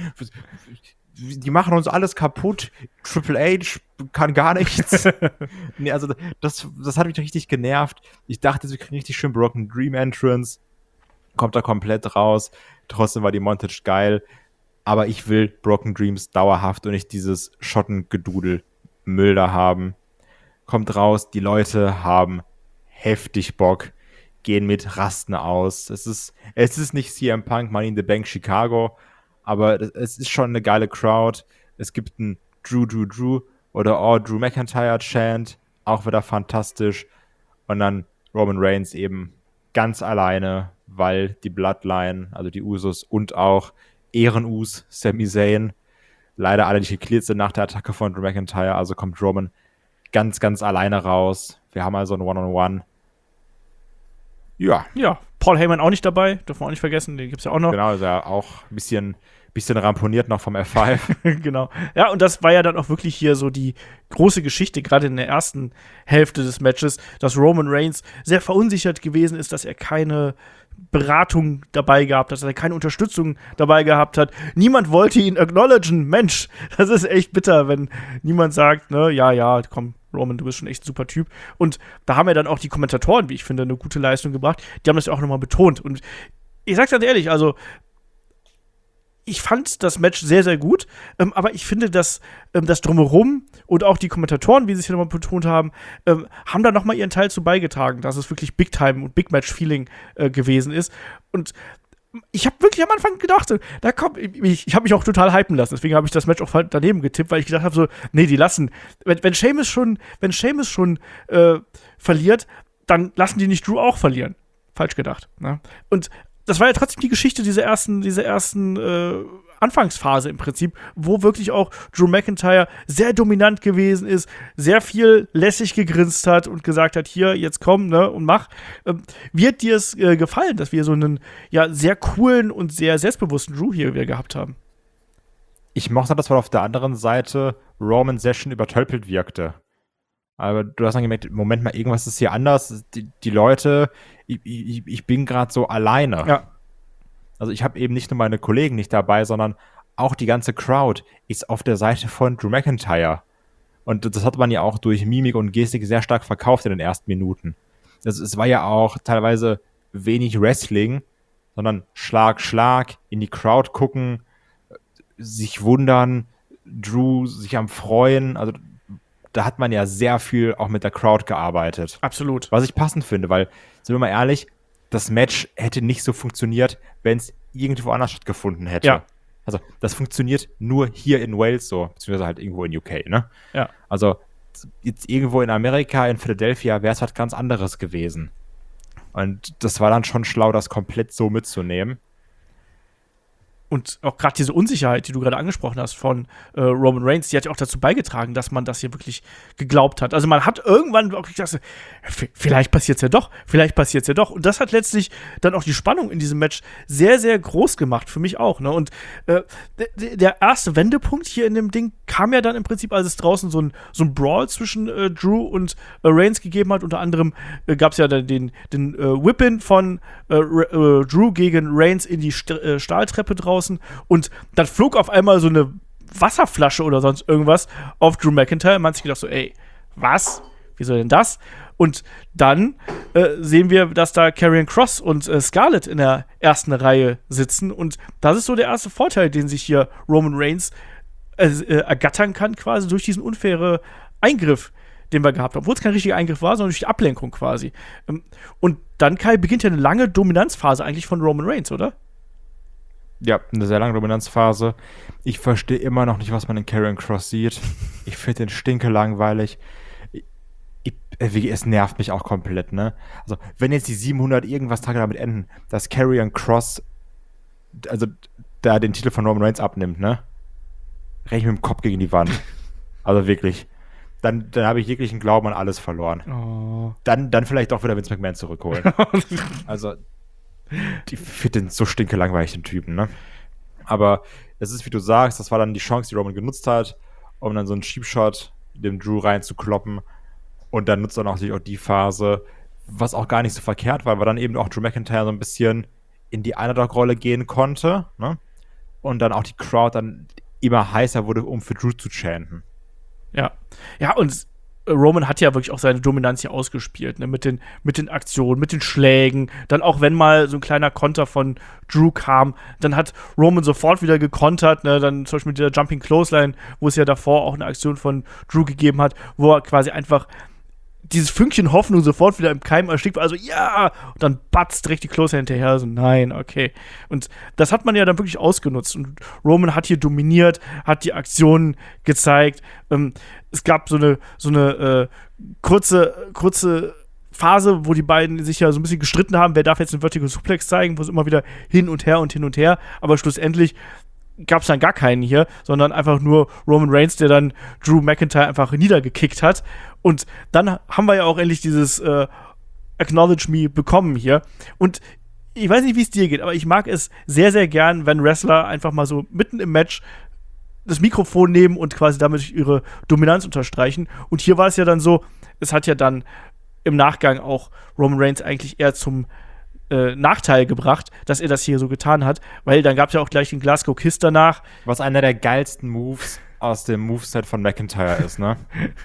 Die machen uns alles kaputt. Triple H kann gar nichts. Nee, also das hat mich richtig genervt. Ich dachte, wir kriegen richtig schön Broken Dream Entrance. Kommt da komplett raus. Trotzdem war die Montage geil. Aber ich will Broken Dreams dauerhaft und nicht dieses Schottengedudel Müll da haben. Kommt raus, die Leute haben heftig Bock. Gehen mit, rasten aus. Es ist nicht CM Punk, Money in the Bank Chicago, aber es ist schon eine geile Crowd. Es gibt einen Drew oder Drew McIntyre Chant, auch wieder fantastisch. Und dann Roman Reigns eben ganz alleine, weil die Bloodline, also die Usos und auch Ehren-Us, Sami Zayn, leider alle nicht geklärt sind nach der Attacke von Drew McIntyre. Also kommt Roman ganz, ganz alleine raus. Wir haben also ein One-on-One. Ja. Ja, Paul Heyman auch nicht dabei, dürfen wir auch nicht vergessen, den gibt's ja auch noch. Genau, ist ja auch ein bisschen ramponiert noch vom F5. Genau. Ja, und das war ja dann auch wirklich hier so die große Geschichte, gerade in der ersten Hälfte des Matches, dass Roman Reigns sehr verunsichert gewesen ist, dass er keine Beratung dabei gehabt hat, dass er keine Unterstützung dabei gehabt hat. Niemand wollte ihn acknowledgen. Mensch, das ist echt bitter, wenn niemand sagt, ne, ja, komm, Roman, du bist schon echt ein super Typ. Und da haben ja dann auch die Kommentatoren, wie ich finde, eine gute Leistung gebracht. Die haben das ja auch nochmal betont. Und ich sag's ganz ehrlich, also ich fand das Match sehr, sehr gut, aber ich finde, dass das Drumherum und auch die Kommentatoren, wie sie es hier nochmal betont haben, haben da nochmal ihren Teil zu beigetragen, dass es wirklich Big-Time und Big-Match-Feeling gewesen ist. Und ich habe wirklich am Anfang gedacht, ich habe mich auch total hypen lassen, deswegen habe ich das Match auch daneben getippt, weil ich gedacht habe, so, nee, die lassen, wenn Sheamus schon verliert, dann lassen die nicht Drew auch verlieren. Falsch gedacht. Ne? Und das war ja trotzdem die Geschichte dieser ersten Anfangsphase im Prinzip, wo wirklich auch Drew McIntyre sehr dominant gewesen ist, sehr viel lässig gegrinst hat und gesagt hat, hier, jetzt komm, ne, und mach. Wird dir es gefallen, dass wir so einen sehr coolen und sehr selbstbewussten Drew hier wieder gehabt haben? Ich mochte das, weil auf der anderen Seite Roman sehr schön übertölpelt wirkte. Aber du hast dann gemerkt, Moment mal, irgendwas ist hier anders. Die Leute, ich bin gerade so alleine. Ja. Also ich habe eben nicht nur meine Kollegen nicht dabei, sondern auch die ganze Crowd ist auf der Seite von Drew McIntyre. Und das hat man ja auch durch Mimik und Gestik sehr stark verkauft in den ersten Minuten. Es war ja auch teilweise wenig Wrestling, sondern Schlag, Schlag, in die Crowd gucken, sich wundern, Drew sich am Freuen. Also da hat man ja sehr viel auch mit der Crowd gearbeitet. Absolut. Was ich passend finde, weil, sind wir mal ehrlich, das Match hätte nicht so funktioniert, wenn es irgendwo anders stattgefunden hätte. Ja. Also das funktioniert nur hier in Wales so, beziehungsweise halt irgendwo in UK, ne? Ja. Also jetzt irgendwo in Amerika, in Philadelphia, wäre es was ganz anderes gewesen. Und das war dann schon schlau, das komplett so mitzunehmen. Und auch gerade diese Unsicherheit, die du gerade angesprochen hast von Roman Reigns, die hat ja auch dazu beigetragen, dass man das hier wirklich geglaubt hat. Also man hat irgendwann auch gedacht, vielleicht passiert es ja doch. Und das hat letztlich dann auch die Spannung in diesem Match sehr, sehr groß gemacht, für mich auch. Ne? Und der erste Wendepunkt hier in dem Ding kam ja dann im Prinzip, als es draußen so ein Brawl zwischen Drew und Reigns gegeben hat. Unter anderem gab es ja dann den Whip-In von Drew gegen Reigns in die Stahltreppe draußen. Und dann flog auf einmal so eine Wasserflasche oder sonst irgendwas auf Drew McIntyre. Man hat sich gedacht so, ey, was? Wieso denn das? Und dann sehen wir, dass da Karrion Kross und Scarlett in der ersten Reihe sitzen. Und das ist so der erste Vorteil, den sich hier Roman Reigns ergattern kann, quasi durch diesen unfairen Eingriff, den wir gehabt haben. Obwohl es kein richtiger Eingriff war, sondern durch die Ablenkung quasi. Und dann, Kai, beginnt ja eine lange Dominanzphase eigentlich von Roman Reigns, oder? Ja, eine sehr lange Dominanzphase. Ich verstehe immer noch nicht, was man in Karrion Kross sieht. Ich finde den stinkelangweilig. Es nervt mich auch komplett, ne? Also, wenn jetzt die 700 irgendwas Tage damit enden, dass Karrion Kross also da den Titel von Roman Reigns abnimmt, ne? Renne ich mit dem Kopf gegen die Wand. Also wirklich. Dann habe ich jeglichen Glauben an alles verloren. Oh. Dann vielleicht auch wieder Vince McMahon zurückholen. Also ich finde den so stinkelangweilig, den Typen, ne? Aber es ist, wie du sagst, das war dann die Chance, die Roman genutzt hat, um dann so einen Cheap-Shot dem Drew reinzukloppen. Und dann nutzt er natürlich auch die Phase, was auch gar nicht so verkehrt war, weil dann eben auch Drew McIntyre so ein bisschen in die Underdog-Rolle gehen konnte, ne? Und dann auch die Crowd dann immer heißer wurde, um für Drew zu chanten. Ja. Ja, und Roman hat ja wirklich auch seine Dominanz hier ausgespielt, ne? Mit den Aktionen, mit den Schlägen. Dann auch, wenn mal so ein kleiner Konter von Drew kam, dann hat Roman sofort wieder gekontert, ne? Dann zum Beispiel mit der Jumping Clothesline, wo es ja davor auch eine Aktion von Drew gegeben hat, wo er quasi einfach dieses Fünkchen Hoffnung sofort wieder im Keim erstickt war. Also, ja! Und dann batz direkt die Clothesline hinterher. So, nein, okay. Und das hat man ja dann wirklich ausgenutzt. Und Roman hat hier dominiert, hat die Aktionen gezeigt. Es gab so eine kurze Phase, wo die beiden sich ja so ein bisschen gestritten haben, wer darf jetzt einen Vertical Suplex zeigen, wo es immer wieder hin und her. Aber schlussendlich gab es dann gar keinen hier, sondern einfach nur Roman Reigns, der dann Drew McIntyre einfach niedergekickt hat. Und dann haben wir ja auch endlich dieses Acknowledge Me bekommen hier. Und ich weiß nicht, wie es dir geht, aber ich mag es sehr, sehr gern, wenn Wrestler einfach mal so mitten im Match das Mikrofon nehmen und quasi damit ihre Dominanz unterstreichen. Und hier war es ja dann so, es hat ja dann im Nachgang auch Roman Reigns eigentlich eher zum Nachteil gebracht, dass er das hier so getan hat, weil dann gab es ja auch gleich den Glasgow Kiss danach. Was einer der geilsten Moves aus dem Moveset von McIntyre ist, ne?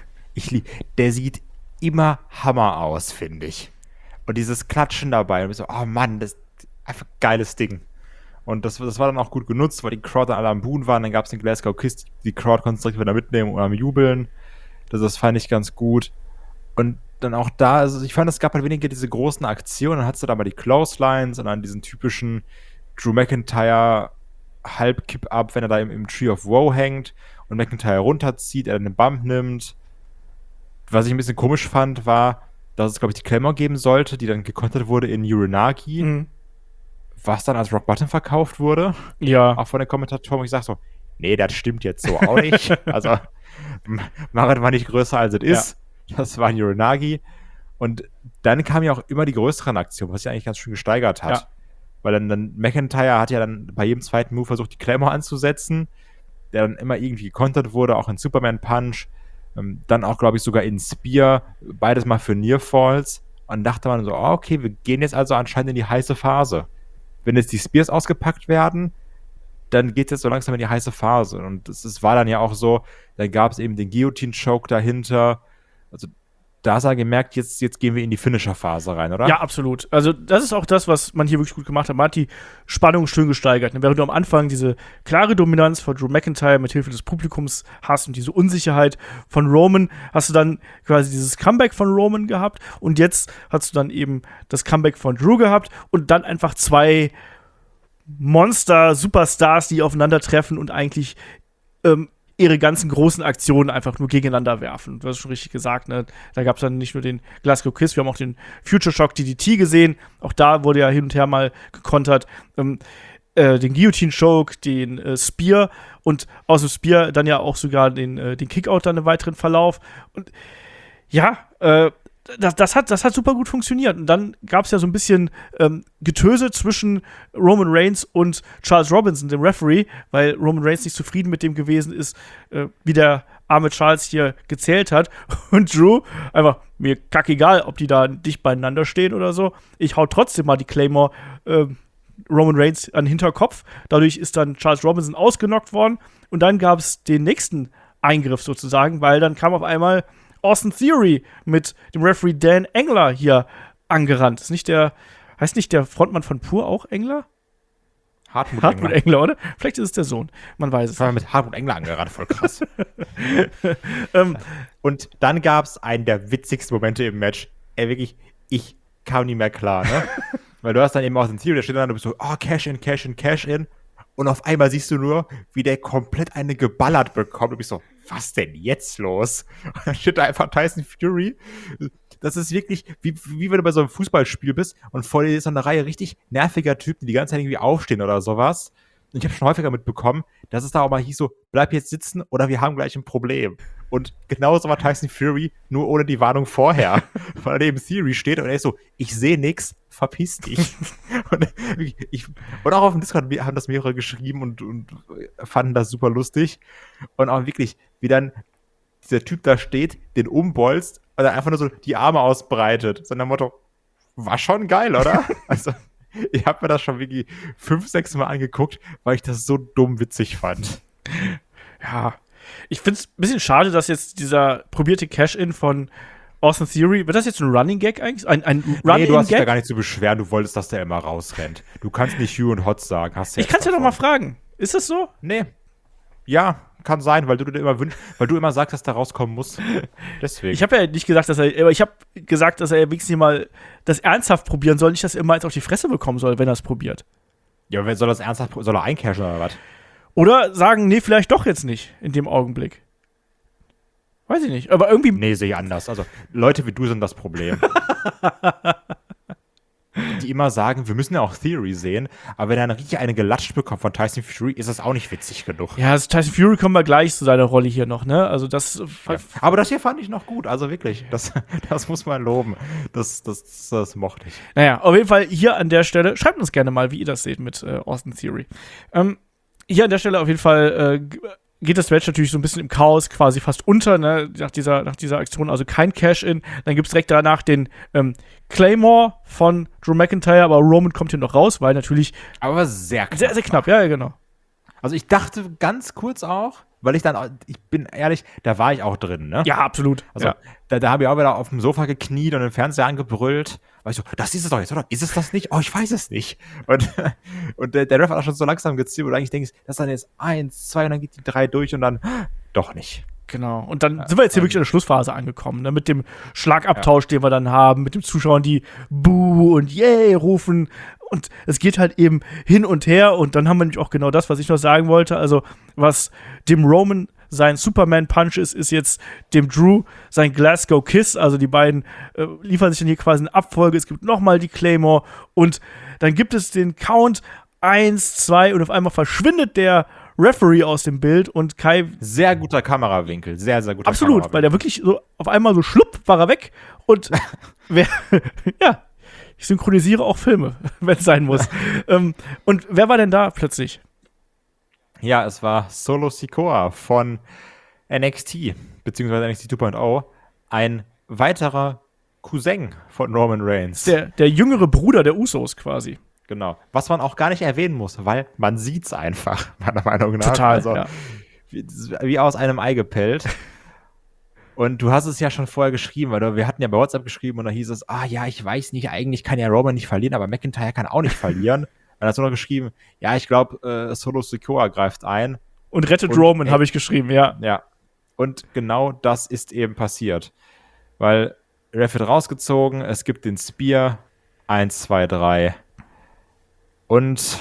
Der sieht immer Hammer aus, finde ich. Und dieses Klatschen dabei, und ich so, oh Mann, das ist einfach ein geiles Ding. Und das war dann auch gut genutzt, weil die Crowd dann alle am Buhen waren, dann gab es den Glasgow Kiss, die Crowd konnte es direkt wieder mitnehmen und am Jubeln. Das fand ich ganz gut. Und dann auch da, also ich fand, es gab halt weniger diese großen Aktionen, dann hattest du da mal die Clotheslines und dann diesen typischen Drew McIntyre Halb-Kipp-Up, wenn er da im Tree of Woe hängt und McIntyre runterzieht, er dann den Bump nimmt. Was ich ein bisschen komisch fand, war, dass es, glaube ich, die Claymore geben sollte, die dann gekontert wurde in Uranagi, was dann als Rock Bottom verkauft wurde. Ja. Auch von den Kommentatoren, wo ich sage so, nee, das stimmt jetzt so auch nicht. Also, Marat war nicht größer, als es ist. Das war ein Uranagi. Und dann kam ja auch immer die größeren Aktionen, was sich eigentlich ganz schön gesteigert hat. Ja. Weil dann McIntyre hat ja dann bei jedem zweiten Move versucht, die Claymore anzusetzen, der dann immer irgendwie gekontert wurde, auch in Superman Punch. Dann auch, glaube ich, sogar in Spear, beides mal für Nearfalls. Und dachte man so, okay, wir gehen jetzt also anscheinend in die heiße Phase. Wenn jetzt die Spears ausgepackt werden, dann geht es jetzt so langsam in die heiße Phase. Und das war dann ja auch so, dann gab es eben den Guillotine-Choke dahinter. Also da hast du gemerkt, jetzt gehen wir in die Finisher-Phase rein, oder? Ja, absolut. Also das ist auch das, was man hier wirklich gut gemacht hat. Man hat die Spannung schön gesteigert. Während du am Anfang diese klare Dominanz von Drew McIntyre mit Hilfe des Publikums hast und diese Unsicherheit von Roman, hast du dann quasi dieses Comeback von Roman gehabt und jetzt hast du dann eben das Comeback von Drew gehabt und dann einfach zwei Monster-Superstars, die aufeinandertreffen und eigentlich ihre ganzen großen Aktionen einfach nur gegeneinander werfen. Du hast schon richtig gesagt, ne? Da gab es dann nicht nur den Glasgow Kiss, wir haben auch den Future Shock DDT gesehen. Auch da wurde ja hin und her mal gekontert. Den Guillotine Choke, den Spear und aus dem Spear dann ja auch sogar den Kickout dann im weiteren Verlauf. Und ja, das hat super gut funktioniert. Und dann gab es ja so ein bisschen Getöse zwischen Roman Reigns und Charles Robinson, dem Referee, weil Roman Reigns nicht zufrieden mit dem gewesen ist, wie der arme Charles hier gezählt hat. Und Drew einfach, mir kackegal, ob die da dicht beieinander stehen oder so. Ich hau trotzdem mal die Claymore Roman Reigns an den Hinterkopf. Dadurch ist dann Charles Robinson ausgenockt worden. Und dann gab es den nächsten Eingriff sozusagen, weil dann kam auf einmal Austin Theory mit dem Referee Dan Engler hier angerannt. Heißt nicht der Frontmann von Pur auch Engler? Hartmut Engler, oder? Vielleicht ist es der Sohn. Man weiß es nicht. Mit Hartmut Engler angerannt, voll krass. Und dann gab es einen der witzigsten Momente im Match. Wirklich, ich kam nie mehr klar, ne? Weil du hast dann eben Austin Theory, der steht dann und du bist so, Cash in, Cash in, Cash in. Und auf einmal siehst du nur, wie der komplett eine geballert bekommt. Du bist so, was denn jetzt los? Und dann steht da einfach Tyson Fury. Das ist wirklich, wie wenn du bei so einem Fußballspiel bist und vor dir ist so eine Reihe richtig nerviger Typen, die ganze Zeit irgendwie aufstehen oder sowas. Und ich habe schon häufiger mitbekommen, dass es da auch mal hieß so, bleib jetzt sitzen oder wir haben gleich ein Problem. Und genauso war Tyson Fury, nur ohne die Warnung vorher. Weil er neben Theory steht und er ist so, ich sehe nix, verpiss dich. und auch auf dem Discord haben das mehrere geschrieben und fanden das super lustig. Und auch wirklich, wie dann dieser Typ da steht, den umbolzt und dann einfach nur so die Arme ausbreitet. So nach dem Motto, war schon geil, oder? Also, ich habe mir das schon wirklich 5-6 Mal angeguckt, weil ich das so dumm witzig fand. Ja, ich finde es ein bisschen schade, dass jetzt dieser probierte Cash-In von Austin Theory, wird das jetzt ein Running Gag eigentlich? Ein Run-In-Gag? Nee, du hast dich da gar nicht zu beschweren, du wolltest, dass der immer rausrennt. Du kannst nicht Hugh und Hot sagen. Ich kann es ja doch mal fragen. Ist das so? Nee. Ja, kann sein, weil du immer sagst, dass der rauskommen muss. Deswegen. Ich habe ja nicht gesagt, aber ich habe gesagt, dass er wenigstens mal das ernsthaft probieren soll, nicht, dass er immer jetzt auf die Fresse bekommen soll, wenn er es probiert. Ja, wer soll das ernsthaft, soll er eincashen oder was? Oder sagen, nee, vielleicht doch jetzt nicht in dem Augenblick. Weiß ich nicht, aber irgendwie. Nee, sehe ich anders. Also, Leute wie du sind das Problem. die immer sagen, wir müssen ja auch Theory sehen, aber wenn er dann richtig eine gelatscht bekommt von Tyson Fury, ist das auch nicht witzig genug. Ja, also Tyson Fury kommen wir gleich zu seiner Rolle hier noch, ne? Also das. Ja. Aber das hier fand ich noch gut, also wirklich, das muss man loben. Das mochte ich. Naja, auf jeden Fall hier an der Stelle, schreibt uns gerne mal, wie ihr das seht mit Austin Theory. Hier an der Stelle auf jeden Fall geht das Match natürlich so ein bisschen im Chaos quasi fast unter, ne, nach dieser Aktion, also kein Cash-In. Dann gibt es direkt danach den Claymore von Drew McIntyre, aber Roman kommt hier noch raus, weil natürlich Aber sehr knapp. sehr, sehr knapp, ja, genau. Also ich dachte ganz kurz auch, weil ich bin ehrlich, da war ich auch drin, ne? Ja, absolut. Also da habe ich auch wieder auf dem Sofa gekniet und den Fernseher angebrüllt. Weil ich so, das ist es doch jetzt, oder? Ist es das nicht? Oh, ich weiß es nicht. Und der Ref hat auch schon so langsam gezielt, wo du eigentlich denkst, das ist dann jetzt 1, 2 und dann geht die 3 durch und dann doch nicht. Genau. Und dann sind wir jetzt hier wirklich in der Schlussphase angekommen, ne? Mit dem Schlagabtausch, den wir dann haben, mit den Zuschauern, die Buh und Yay rufen. Und es geht halt eben hin und her. Und dann haben wir nämlich auch genau das, was ich noch sagen wollte. Also, was dem Roman sein Superman-Punch ist jetzt dem Drew sein Glasgow Kiss. Also die beiden liefern sich dann hier quasi eine Abfolge. Es gibt nochmal die Claymore. Und dann gibt es den Count 1, 2 und auf einmal verschwindet der Referee aus dem Bild und Kai. Sehr guter Kamerawinkel, sehr, sehr guter Absolut, Kamerawinkel. weil der wirklich so auf einmal so schlupp war er weg und ja, ich synchronisiere auch Filme, wenn es sein muss. Und wer war denn da plötzlich? Ja, es war Solo Sikoa von NXT, beziehungsweise NXT 2.0, ein weiterer Cousin von Roman Reigns. Der jüngere Bruder der Usos quasi. Genau. Was man auch gar nicht erwähnen muss, weil man sieht's einfach, meiner Meinung nach. Total, also, ja. wie aus einem Ei gepellt. Und du hast es ja schon vorher geschrieben, weil wir hatten ja bei WhatsApp geschrieben und da hieß es, ich weiß nicht, eigentlich kann ja Roman nicht verlieren, aber McIntyre kann auch nicht verlieren. Dann hast du noch geschrieben, ja, ich glaube, Solo Sikoa greift ein. Und rettet Roman, habe ich geschrieben, ja. Ja. Und genau das ist eben passiert. Weil Ref wird rausgezogen, es gibt den Spear, 1, 2, 3. Und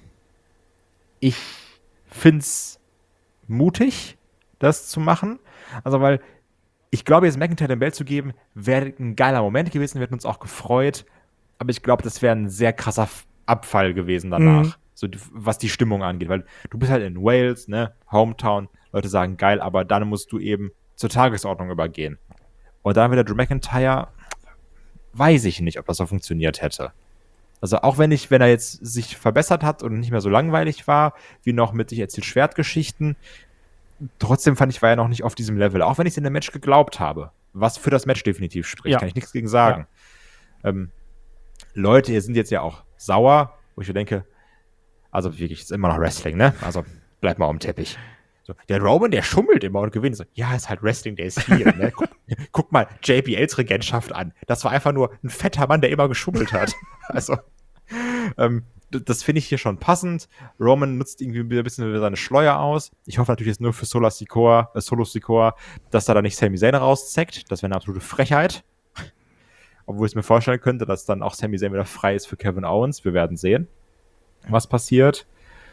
ich find's mutig, das zu machen. Also, weil ich glaube, jetzt McIntyre den Belt zu geben, wäre ein geiler Moment gewesen. Wir hätten uns auch gefreut. Aber ich glaube, das wäre ein sehr krasser Abfall gewesen danach. So, was die Stimmung angeht. Weil du bist halt in Wales, ne? Hometown. Leute sagen geil, aber dann musst du eben zur Tagesordnung übergehen. Und dann wieder Drew McIntyre, weiß ich nicht, ob das so funktioniert hätte. Also auch wenn er jetzt sich verbessert hat und nicht mehr so langweilig war, wie noch mit Ich erzähl Schwertgeschichten, trotzdem fand ich, war er noch nicht auf diesem Level. Auch wenn ich es in dem Match geglaubt habe. Was für das Match definitiv spricht, kann ich nichts gegen sagen. Ja. Leute, ihr sind jetzt ja auch sauer, wo ich mir denke, also wirklich, ist immer noch Wrestling, ne? Also bleibt mal auf dem Teppich. So, der Roman, der schummelt immer und gewinnt. So, ja, ist halt Wrestling, der ist hier. Ne? Guck mal JBLs Regentschaft an. Das war einfach nur ein fetter Mann, der immer geschummelt hat. Also, das finde ich hier schon passend. Roman nutzt irgendwie ein bisschen seine Schleuer aus. Ich hoffe natürlich jetzt nur für Solo Sikoa, dass da nicht Sami Zayn rauszeckt. Das wäre eine absolute Frechheit. Obwohl ich mir vorstellen könnte, dass dann auch Sami Zayn wieder frei ist für Kevin Owens. Wir werden sehen, was passiert.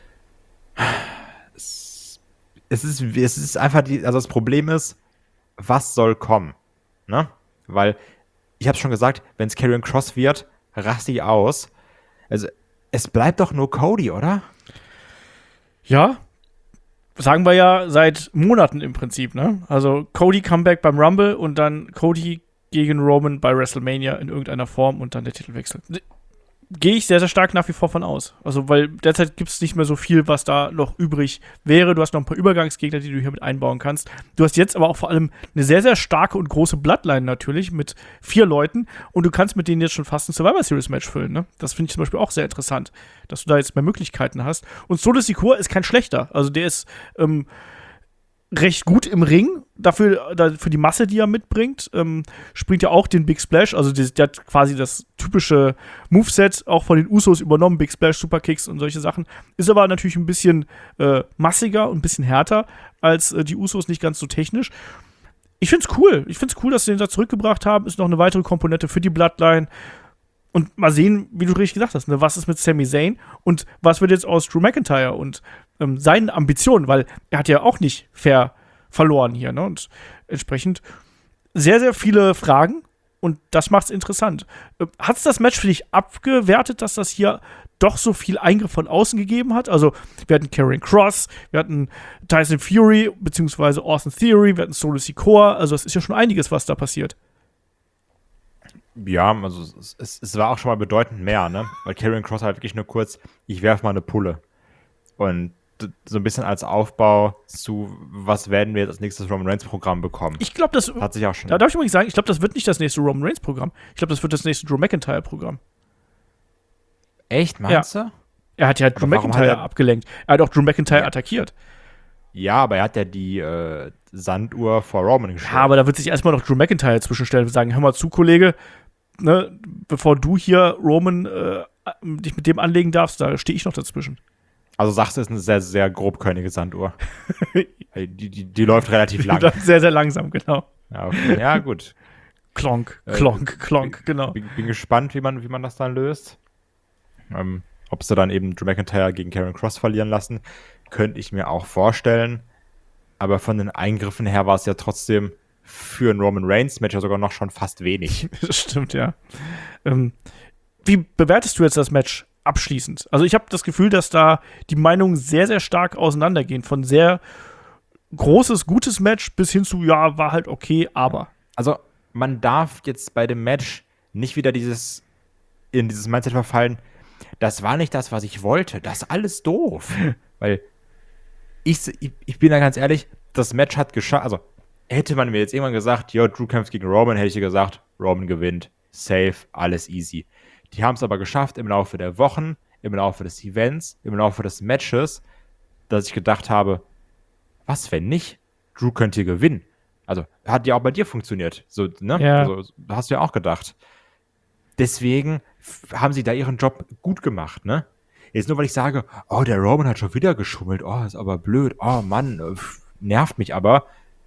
Es ist einfach also das Problem ist, was soll kommen? Ne? Weil, ich habe schon gesagt, wenn es Karrion Kross wird, raste ich aus. Also, es bleibt doch nur Cody, oder? Ja, sagen wir ja seit Monaten im Prinzip, ne? Also Cody Comeback beim Rumble und dann Cody gegen Roman bei WrestleMania in irgendeiner Form und dann der Titelwechsel. Gehe ich sehr, sehr stark nach wie vor von aus. Also, weil derzeit gibt es nicht mehr so viel, was da noch übrig wäre. Du hast noch ein paar Übergangsgegner, die du hier mit einbauen kannst. Du hast jetzt aber auch vor allem eine sehr, sehr starke und große Bloodline natürlich mit 4 Leuten und du kannst mit denen jetzt schon fast ein Survivor Series Match füllen, ne? Das finde ich zum Beispiel auch sehr interessant, dass du da jetzt mehr Möglichkeiten hast. Und Solo Sikoa ist kein schlechter. Also, der ist recht gut im Ring, für die Masse, die er mitbringt. Springt ja auch den Big Splash, also der hat quasi das typische Moveset auch von den Usos übernommen, Big Splash, Superkicks und solche Sachen. Ist aber natürlich ein bisschen massiger und ein bisschen härter als die Usos, nicht ganz so technisch. Ich find's cool. Dass sie den da zurückgebracht haben. Ist noch eine weitere Komponente für die Bloodline. Und mal sehen, wie du richtig gesagt hast, ne, was ist mit Sami Zayn und was wird jetzt aus Drew McIntyre und seinen Ambitionen, weil er hat ja auch nicht verloren hier, ne? Und entsprechend sehr, sehr viele Fragen Und das macht's interessant. Hat's das Match für dich abgewertet, dass das hier doch so viel Eingriff von außen gegeben hat? Also, wir hatten Karrion Kross, wir hatten Tyson Fury, beziehungsweise Austin Theory, wir hatten Solo Sikoa. Also, es ist ja schon einiges, was da passiert. Ja, also es war auch schon mal bedeutend mehr, ne? Weil Karrion Kross halt wirklich nur kurz, ich werfe mal eine Pulle. Und so ein bisschen als Aufbau zu, was werden wir jetzt als nächstes Roman Reigns Programm bekommen. Ich glaube, das hat sich auch schon. Da darf ich übrigens sagen, ich glaube, das wird nicht das nächste Roman Reigns Programm. Ich glaube, das wird das nächste Drew McIntyre Programm. Echt, meinst du? Er hat ja Drew McIntyre abgelenkt. Er hat auch Drew McIntyre attackiert. Ja, aber er hat ja die Sanduhr vor Roman gestellt. Ja, aber da wird sich erstmal noch Drew McIntyre zwischenstellen und sagen, hör mal zu, Kollege, ne, bevor du hier Roman dich mit dem anlegen darfst, da stehe ich noch dazwischen. Also sagst du, es ist eine sehr, sehr grobkörnige Sanduhr. die läuft relativ lang. Die läuft sehr, sehr langsam, genau. Ja, okay. Ja, gut. Klonk, klonk, klonk, genau. Bin gespannt, wie man das dann löst. Ob sie dann eben Drew McIntyre gegen Karrion Kross verlieren lassen, könnte ich mir auch vorstellen. Aber von den Eingriffen her war es ja trotzdem für ein Roman Reigns-Match ja sogar noch schon fast wenig. Das stimmt, ja. Wie bewertest du jetzt das Match abschließend? Also ich habe das Gefühl, dass da die Meinungen sehr, sehr stark auseinandergehen. Von sehr großes, gutes Match bis hin zu, ja, war halt okay, aber. Also man darf jetzt bei dem Match nicht wieder in dieses Mindset verfallen, das war nicht das, was ich wollte. Das ist alles doof. Weil ich bin da ganz ehrlich, das Match hat geschafft. Also hätte man mir jetzt irgendwann gesagt, ja, Drew kämpft gegen Roman, hätte ich dir gesagt, Roman gewinnt. Safe, alles easy. Die haben es aber geschafft im Laufe der Wochen, im Laufe des Events, im Laufe des Matches, dass ich gedacht habe, was, wenn nicht? Drew könnte hier gewinnen. Also, hat ja auch bei dir funktioniert. So, ne? Ja. Also, hast du ja auch gedacht. Deswegen haben sie da ihren Job gut gemacht, ne? Jetzt nur, weil ich sage, oh, der Roman hat schon wieder geschummelt, oh, ist aber blöd, oh Mann, nervt mich aber.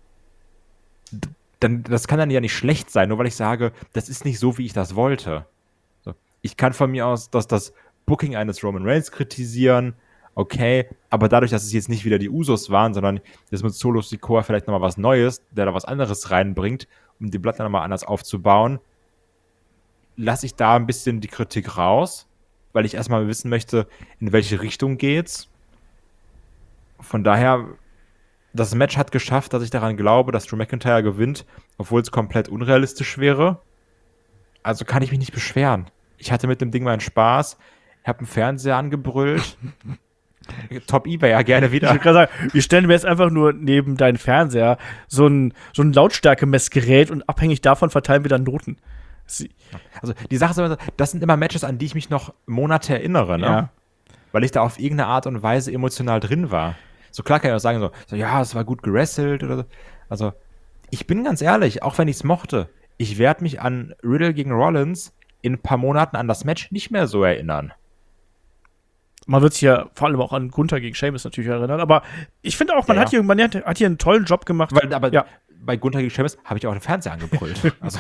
Das kann dann ja nicht schlecht sein, nur weil ich sage, das ist nicht so, wie ich das wollte. So. Ich kann von mir aus das Booking eines Roman Reigns kritisieren, okay, aber dadurch, dass es jetzt nicht wieder die Usos waren, sondern jetzt mit Solo Sikoa vielleicht nochmal was Neues, der da was anderes reinbringt, um die Blatt dann nochmal anders aufzubauen, lasse ich da ein bisschen die Kritik raus, weil ich erstmal wissen möchte, in welche Richtung geht's. Von daher, das Match hat geschafft, dass ich daran glaube, dass Drew McIntyre gewinnt, obwohl es komplett unrealistisch wäre. Also kann ich mich nicht beschweren. Ich hatte mit dem Ding meinen Spaß, habe einen Fernseher angebrüllt. Top eBay, ja, gerne wieder. Ich würde gerade sagen, wir stellen mir jetzt einfach nur neben deinen Fernseher so ein Lautstärke-Messgerät und abhängig davon verteilen wir dann Noten. Also die Sache ist immer, das sind immer Matches, an die ich mich noch Monate erinnere, ne? Ja. Weil ich da auf irgendeine Art und Weise emotional drin war. So klar kann ich auch sagen, so ja, es war gut gewrestelt oder so. Also ich bin ganz ehrlich, auch wenn ich es mochte, ich werde mich an Riddle gegen Rollins in ein paar Monaten an das Match nicht mehr so erinnern. Man wird sich ja vor allem auch an Gunther gegen Sheamus natürlich erinnern, aber ich finde auch, man hat hier einen tollen Job gemacht. Bei Gunther gegen Sheamus habe ich auch den Fernseher angebrüllt. Also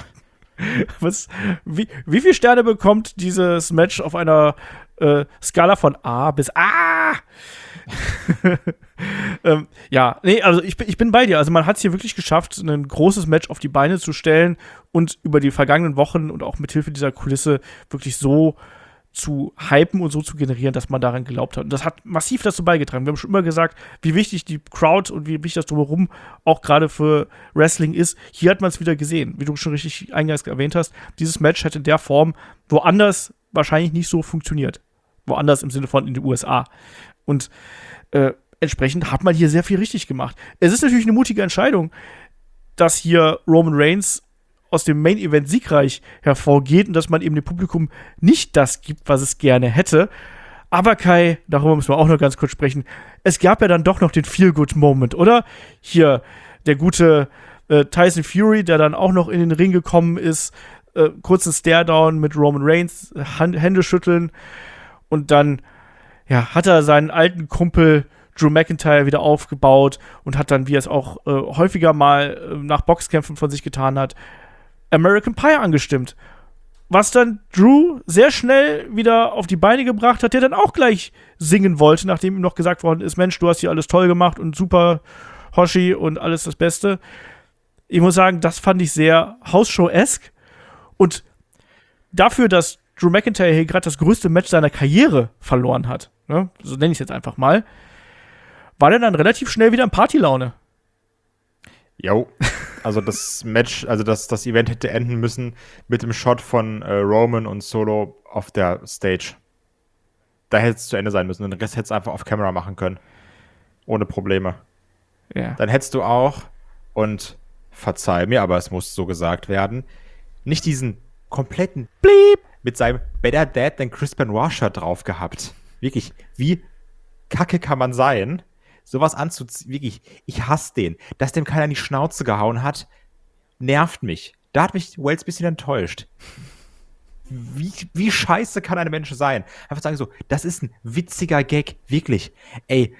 wie viele Sterne bekommt dieses Match auf einer Skala von A bis A? Also ich bin bei dir. Also man hat es hier wirklich geschafft, ein großes Match auf die Beine zu stellen und über die vergangenen Wochen und auch mit Hilfe dieser Kulisse wirklich so zu hypen und so zu generieren, dass man daran geglaubt hat. Und das hat massiv dazu beigetragen. Wir haben schon immer gesagt, wie wichtig die Crowd und wie wichtig das drumherum auch gerade für Wrestling ist. Hier hat man es wieder gesehen. Wie du schon richtig eingangs erwähnt hast, dieses Match hätte in der Form woanders wahrscheinlich nicht so funktioniert. Woanders im Sinne von in den USA. Und entsprechend hat man hier sehr viel richtig gemacht. Es ist natürlich eine mutige Entscheidung, dass hier Roman Reigns aus dem Main-Event siegreich hervorgeht und dass man eben dem Publikum nicht das gibt, was es gerne hätte. Aber Kai, darüber müssen wir auch noch ganz kurz sprechen, es gab ja dann doch noch den Feel-Good-Moment, oder? Hier, der gute Tyson Fury, der dann auch noch in den Ring gekommen ist, kurzen Stare-Down mit Roman Reigns, Hände schütteln und dann hat er seinen alten Kumpel Drew McIntyre wieder aufgebaut und hat dann, wie er es auch häufiger mal nach Boxkämpfen von sich getan hat, American Pie angestimmt. Was dann Drew sehr schnell wieder auf die Beine gebracht hat, der dann auch gleich singen wollte, nachdem ihm noch gesagt worden ist, Mensch, du hast hier alles toll gemacht und super Hoshi und alles das Beste. Ich muss sagen, das fand ich sehr Hausshow-esque Und dafür, dass Drew McIntyre hier gerade das größte Match seiner Karriere verloren hat, ne? So nenne ich es jetzt einfach mal, war der dann relativ schnell wieder in Partylaune. Jo, also das Match, also das Event hätte enden müssen mit dem Shot von Roman und Solo auf der Stage. Da hätte es zu Ende sein müssen. Den Rest hättest du einfach auf Camera machen können. Ohne Probleme. Ja. Dann hättest du auch, und verzeih mir, aber es muss so gesagt werden, nicht diesen kompletten Bleep mit seinem Better Dad than Chris Benoit-Shirt drauf gehabt. Wirklich, wie kacke kann man sein? Sowas anzuziehen, wirklich, ich hasse den. Dass dem keiner in die Schnauze gehauen hat, nervt mich. Da hat mich Wales ein bisschen enttäuscht. Wie scheiße kann ein Mensch sein? Einfach sagen so, das ist ein witziger Gag, wirklich. Ey,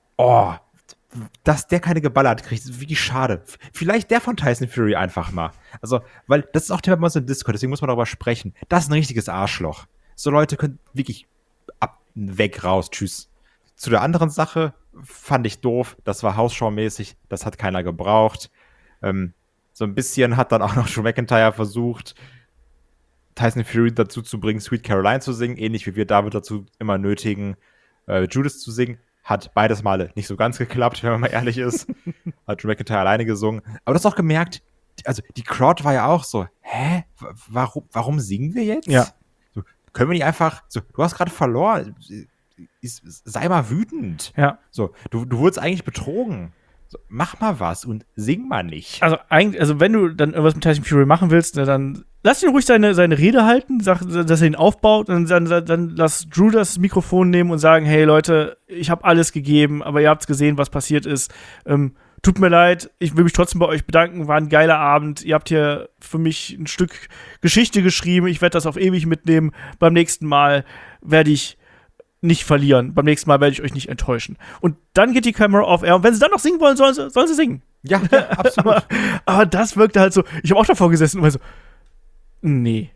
dass der keine geballert kriegt, ist wirklich schade. Vielleicht der von Tyson Fury einfach mal. Also, weil das ist auch Thema bei uns im Discord, deswegen muss man darüber sprechen. Das ist ein richtiges Arschloch. So Leute können wirklich weg, raus, tschüss. Zu der anderen Sache fand ich doof, das war Hausschau-mäßig, das hat keiner gebraucht. So ein bisschen hat dann auch noch Drew McIntyre versucht, Tyson Fury dazu zu bringen, Sweet Caroline zu singen, ähnlich wie wir David dazu immer nötigen, Judas zu singen. Hat beides Male nicht so ganz geklappt, wenn man mal ehrlich ist. Hat Drew McIntyre alleine gesungen. Aber du hast auch gemerkt, also die Crowd war ja auch so, hä? Warum singen wir jetzt? Ja. So, können wir nicht einfach, so, du hast gerade verloren, sei mal wütend. Ja. So, du wurdest eigentlich betrogen. So, mach mal was und sing mal nicht. Also wenn du dann irgendwas mit Tyson Fury machen willst, ne, dann lass ihn ruhig seine Rede halten, sag, dass er ihn aufbaut, und dann lass Drew das Mikrofon nehmen und sagen, hey Leute, ich habe alles gegeben, aber ihr habt's gesehen, was passiert ist. Tut mir leid, ich will mich trotzdem bei euch bedanken, war ein geiler Abend. Ihr habt hier für mich ein Stück Geschichte geschrieben, ich werde das auf ewig mitnehmen. Beim nächsten Mal werde ich nicht verlieren. Beim nächsten Mal werde ich euch nicht enttäuschen. Und dann geht die Kamera off air. Und wenn sie dann noch singen wollen, sollen sie singen. Ja, absolut. aber das wirkte halt so, ich habe auch davor gesessen und war so, nee.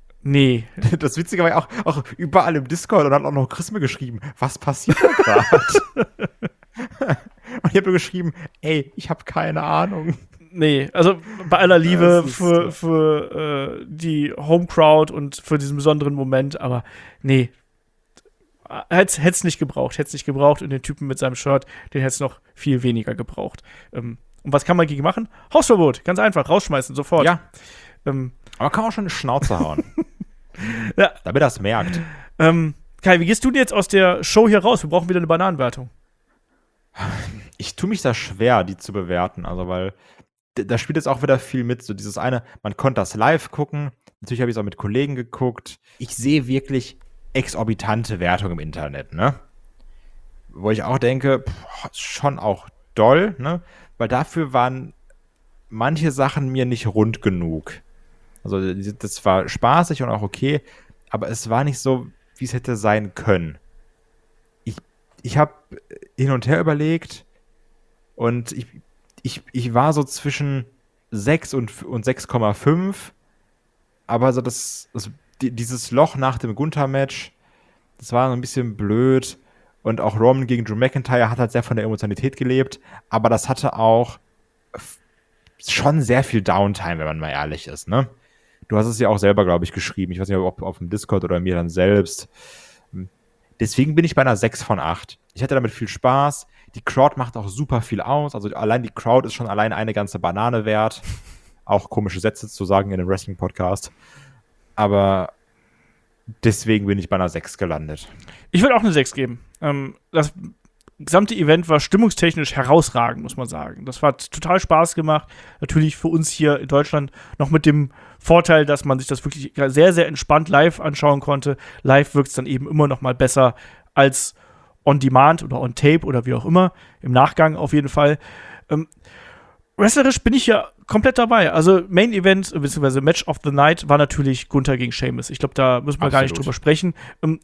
Das Witzige war ja auch überall im Discord, und hat auch noch Chris mir geschrieben, was passiert da gerade? Und ich habe nur geschrieben, ey, ich habe keine Ahnung. Nee, also bei aller Liebe für die Home Crowd und für diesen besonderen Moment, aber nee. Hätte es nicht gebraucht. Und den Typen mit seinem Shirt, den hätte es noch viel weniger gebraucht. Und was kann man gegen machen? Hausverbot, ganz einfach, rausschmeißen, sofort. Ja. Aber kann auch schon eine Schnauze hauen. Ja. Damit er es merkt. Kai, wie gehst du denn jetzt aus der Show hier raus? Wir brauchen wieder eine Bananenwertung. Ich tue mich da schwer, die zu bewerten. Also, weil da spielt jetzt auch wieder viel mit. So dieses eine, man konnte das live gucken. Natürlich habe ich es auch mit Kollegen geguckt. Ich sehe wirklich exorbitante Wertung im Internet, ne? Wo ich auch denke, schon auch doll, ne? Weil dafür waren manche Sachen mir nicht rund genug. Also das war spaßig und auch okay, aber es war nicht so, wie es hätte sein können. Ich habe hin und her überlegt und ich war so zwischen 6 und 6,5, aber so dieses Loch nach dem Gunther-Match, das war so ein bisschen blöd. Und auch Roman gegen Drew McIntyre hat halt sehr von der Emotionalität gelebt. Aber das hatte auch schon sehr viel Downtime, wenn man mal ehrlich ist, ne? Du hast es ja auch selber, glaube ich, geschrieben. Ich weiß nicht, ob auf dem Discord oder mir dann selbst. Deswegen bin ich bei einer 6 von 8. Ich hatte damit viel Spaß. Die Crowd macht auch super viel aus. Also allein die Crowd ist schon allein eine ganze Banane wert. Auch komische Sätze zu sagen in einem Wrestling-Podcast. Aber deswegen bin ich bei einer 6 gelandet. Ich würde auch eine 6 geben. Das gesamte Event war stimmungstechnisch herausragend, muss man sagen. Das hat total Spaß gemacht. Natürlich für uns hier in Deutschland noch mit dem Vorteil, dass man sich das wirklich sehr, sehr entspannt live anschauen konnte. Live wirkt es dann eben immer noch mal besser als on Demand oder on Tape oder wie auch immer. Im Nachgang auf jeden Fall. Wrestlerisch bin ich ja komplett dabei. Also Main Event bzw. Match of the Night war natürlich Gunther gegen Sheamus. Ich glaube, da müssen wir gar nicht drüber sprechen.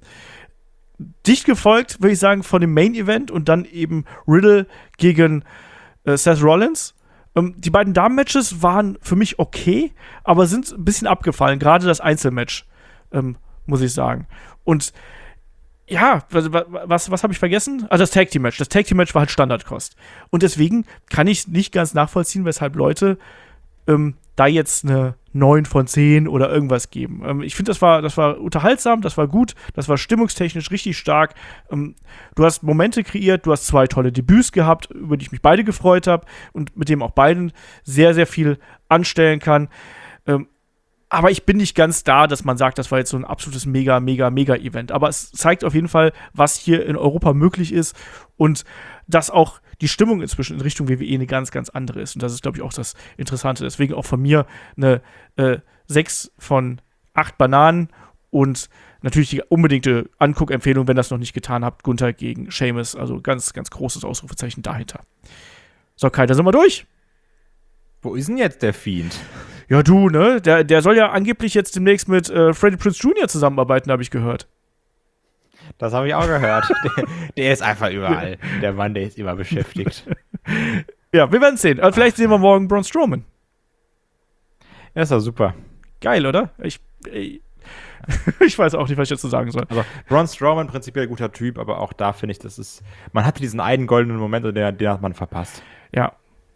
Dicht gefolgt, würde ich sagen, von dem Main Event und dann eben Riddle gegen Seth Rollins. Die beiden Damen-Matches waren für mich okay, aber sind ein bisschen abgefallen. Gerade das Einzelmatch, muss ich sagen. Und ja, was habe ich vergessen? Also das Tag Team Match. Das Tag Team Match war halt Standardkost. Und deswegen kann ich nicht ganz nachvollziehen, weshalb Leute da jetzt eine 9 von 10 oder irgendwas geben. Ich finde, das war unterhaltsam, das war gut, das war stimmungstechnisch richtig stark. Du hast Momente kreiert, du hast 2 tolle Debüts gehabt, über die ich mich beide gefreut habe und mit dem auch beiden sehr, sehr viel anstellen kann. Aber ich bin nicht ganz da, dass man sagt, das war jetzt so ein absolutes Mega-Event. Aber es zeigt auf jeden Fall, was hier in Europa möglich ist und dass auch die Stimmung inzwischen in Richtung WWE eine ganz, ganz andere ist. Und das ist, glaube ich, auch das Interessante. Deswegen auch von mir eine 6 von 8 Bananen und natürlich die unbedingte Anguckempfehlung, wenn ihr das noch nicht getan habt, Gunther gegen Sheamus. Also ganz, ganz großes Ausrufezeichen dahinter. So, Kai, da sind wir durch. Wo ist denn jetzt der Fiend? Ja, du, ne? Der soll ja angeblich jetzt demnächst mit Freddie Prinze Jr. zusammenarbeiten, habe ich gehört. Das habe ich auch gehört. Der ist einfach überall. Der Mann, der ist immer beschäftigt. Ja, wir werden sehen. Vielleicht sehen wir morgen Braun Strowman. Ja, ist doch super. Geil, oder? Ich weiß auch nicht, was ich dazu sagen soll. Also, Braun Strowman, prinzipiell guter Typ, aber auch da finde ich, man hatte diesen einen goldenen Moment und den hat man verpasst. Ja.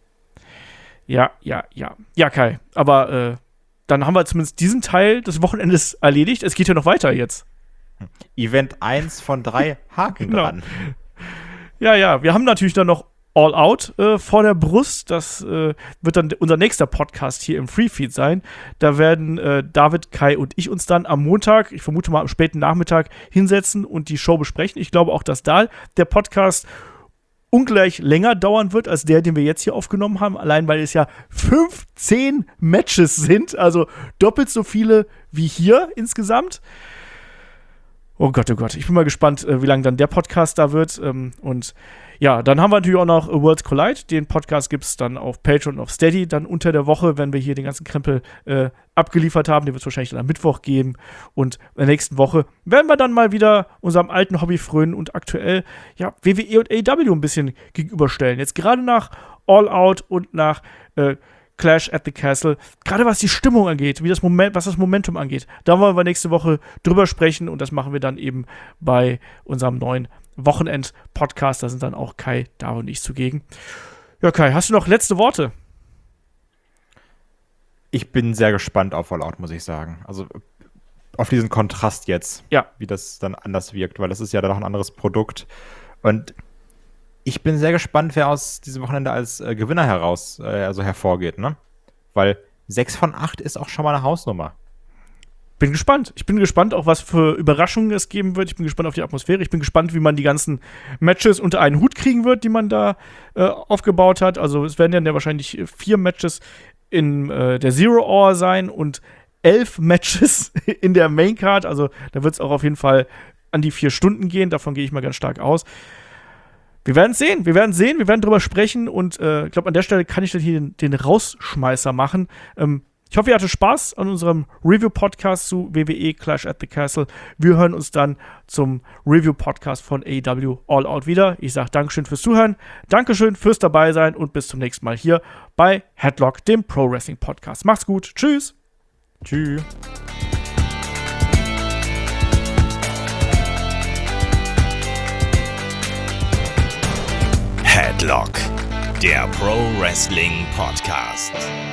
Ja, Kai. Aber dann haben wir zumindest diesen Teil des Wochenendes erledigt. Es geht ja noch weiter jetzt. Event 1 von 3 Haken dran. Ja, wir haben natürlich dann noch All Out vor der Brust. Das wird dann unser nächster Podcast hier im Freefeed sein. Da werden David, Kai und ich uns dann am Montag, ich vermute mal am späten Nachmittag, hinsetzen und die Show besprechen. Ich glaube auch, dass da der Podcast ungleich länger dauern wird als der, den wir jetzt hier aufgenommen haben, allein weil es ja 15 Matches sind, also doppelt so viele wie hier insgesamt. Oh Gott, ich bin mal gespannt, wie lang dann der Podcast da wird. Und ja, dann haben wir natürlich auch noch Worlds Collide. Den Podcast gibt es dann auf Patreon und auf Steady, dann unter der Woche, wenn wir hier den ganzen Krempel abgeliefert haben. Den wird es wahrscheinlich dann am Mittwoch geben. Und in der nächsten Woche werden wir dann mal wieder unserem alten Hobby frönen und aktuell ja, WWE und AEW ein bisschen gegenüberstellen. Jetzt gerade nach All Out und nach Clash at the Castle, gerade was die Stimmung angeht, was das Momentum angeht, da wollen wir nächste Woche drüber sprechen und das machen wir dann eben bei unserem neuen Wochenend-Podcast. Da sind dann auch Kai, David und ich zugegen. Ja, Kai, hast du noch letzte Worte? Ich bin sehr gespannt auf All Out, muss ich sagen. Also auf diesen Kontrast jetzt, wie das dann anders wirkt, weil das ist ja dann auch ein anderes Produkt. Und ich bin sehr gespannt, wer aus diesem Wochenende als Gewinner hervorgeht, ne? Weil 6 von 8 ist auch schon mal eine Hausnummer. Bin gespannt. Ich bin gespannt auch, was für Überraschungen es geben wird. Ich bin gespannt auf die Atmosphäre. Ich bin gespannt, wie man die ganzen Matches unter einen Hut kriegen wird, die man da aufgebaut hat. Also es werden dann ja wahrscheinlich 4 Matches in der Zero Hour sein und 11 Matches in der Maincard. Also da wird es auch auf jeden Fall an die 4 Stunden gehen. Davon gehe ich mal ganz stark aus. Wir werden sehen, wir werden drüber sprechen und ich glaube, an der Stelle kann ich dann hier den Rausschmeißer machen. Ich hoffe, ihr hattet Spaß an unserem Review-Podcast zu WWE Clash at the Castle. Wir hören uns dann zum Review-Podcast von AEW All Out wieder. Ich sage Dankeschön fürs Zuhören, Dankeschön fürs Dabeisein und bis zum nächsten Mal hier bei Headlock, dem Pro-Wrestling-Podcast. Macht's gut, tschüss. Tschüss. Headlock, der Pro Wrestling Podcast.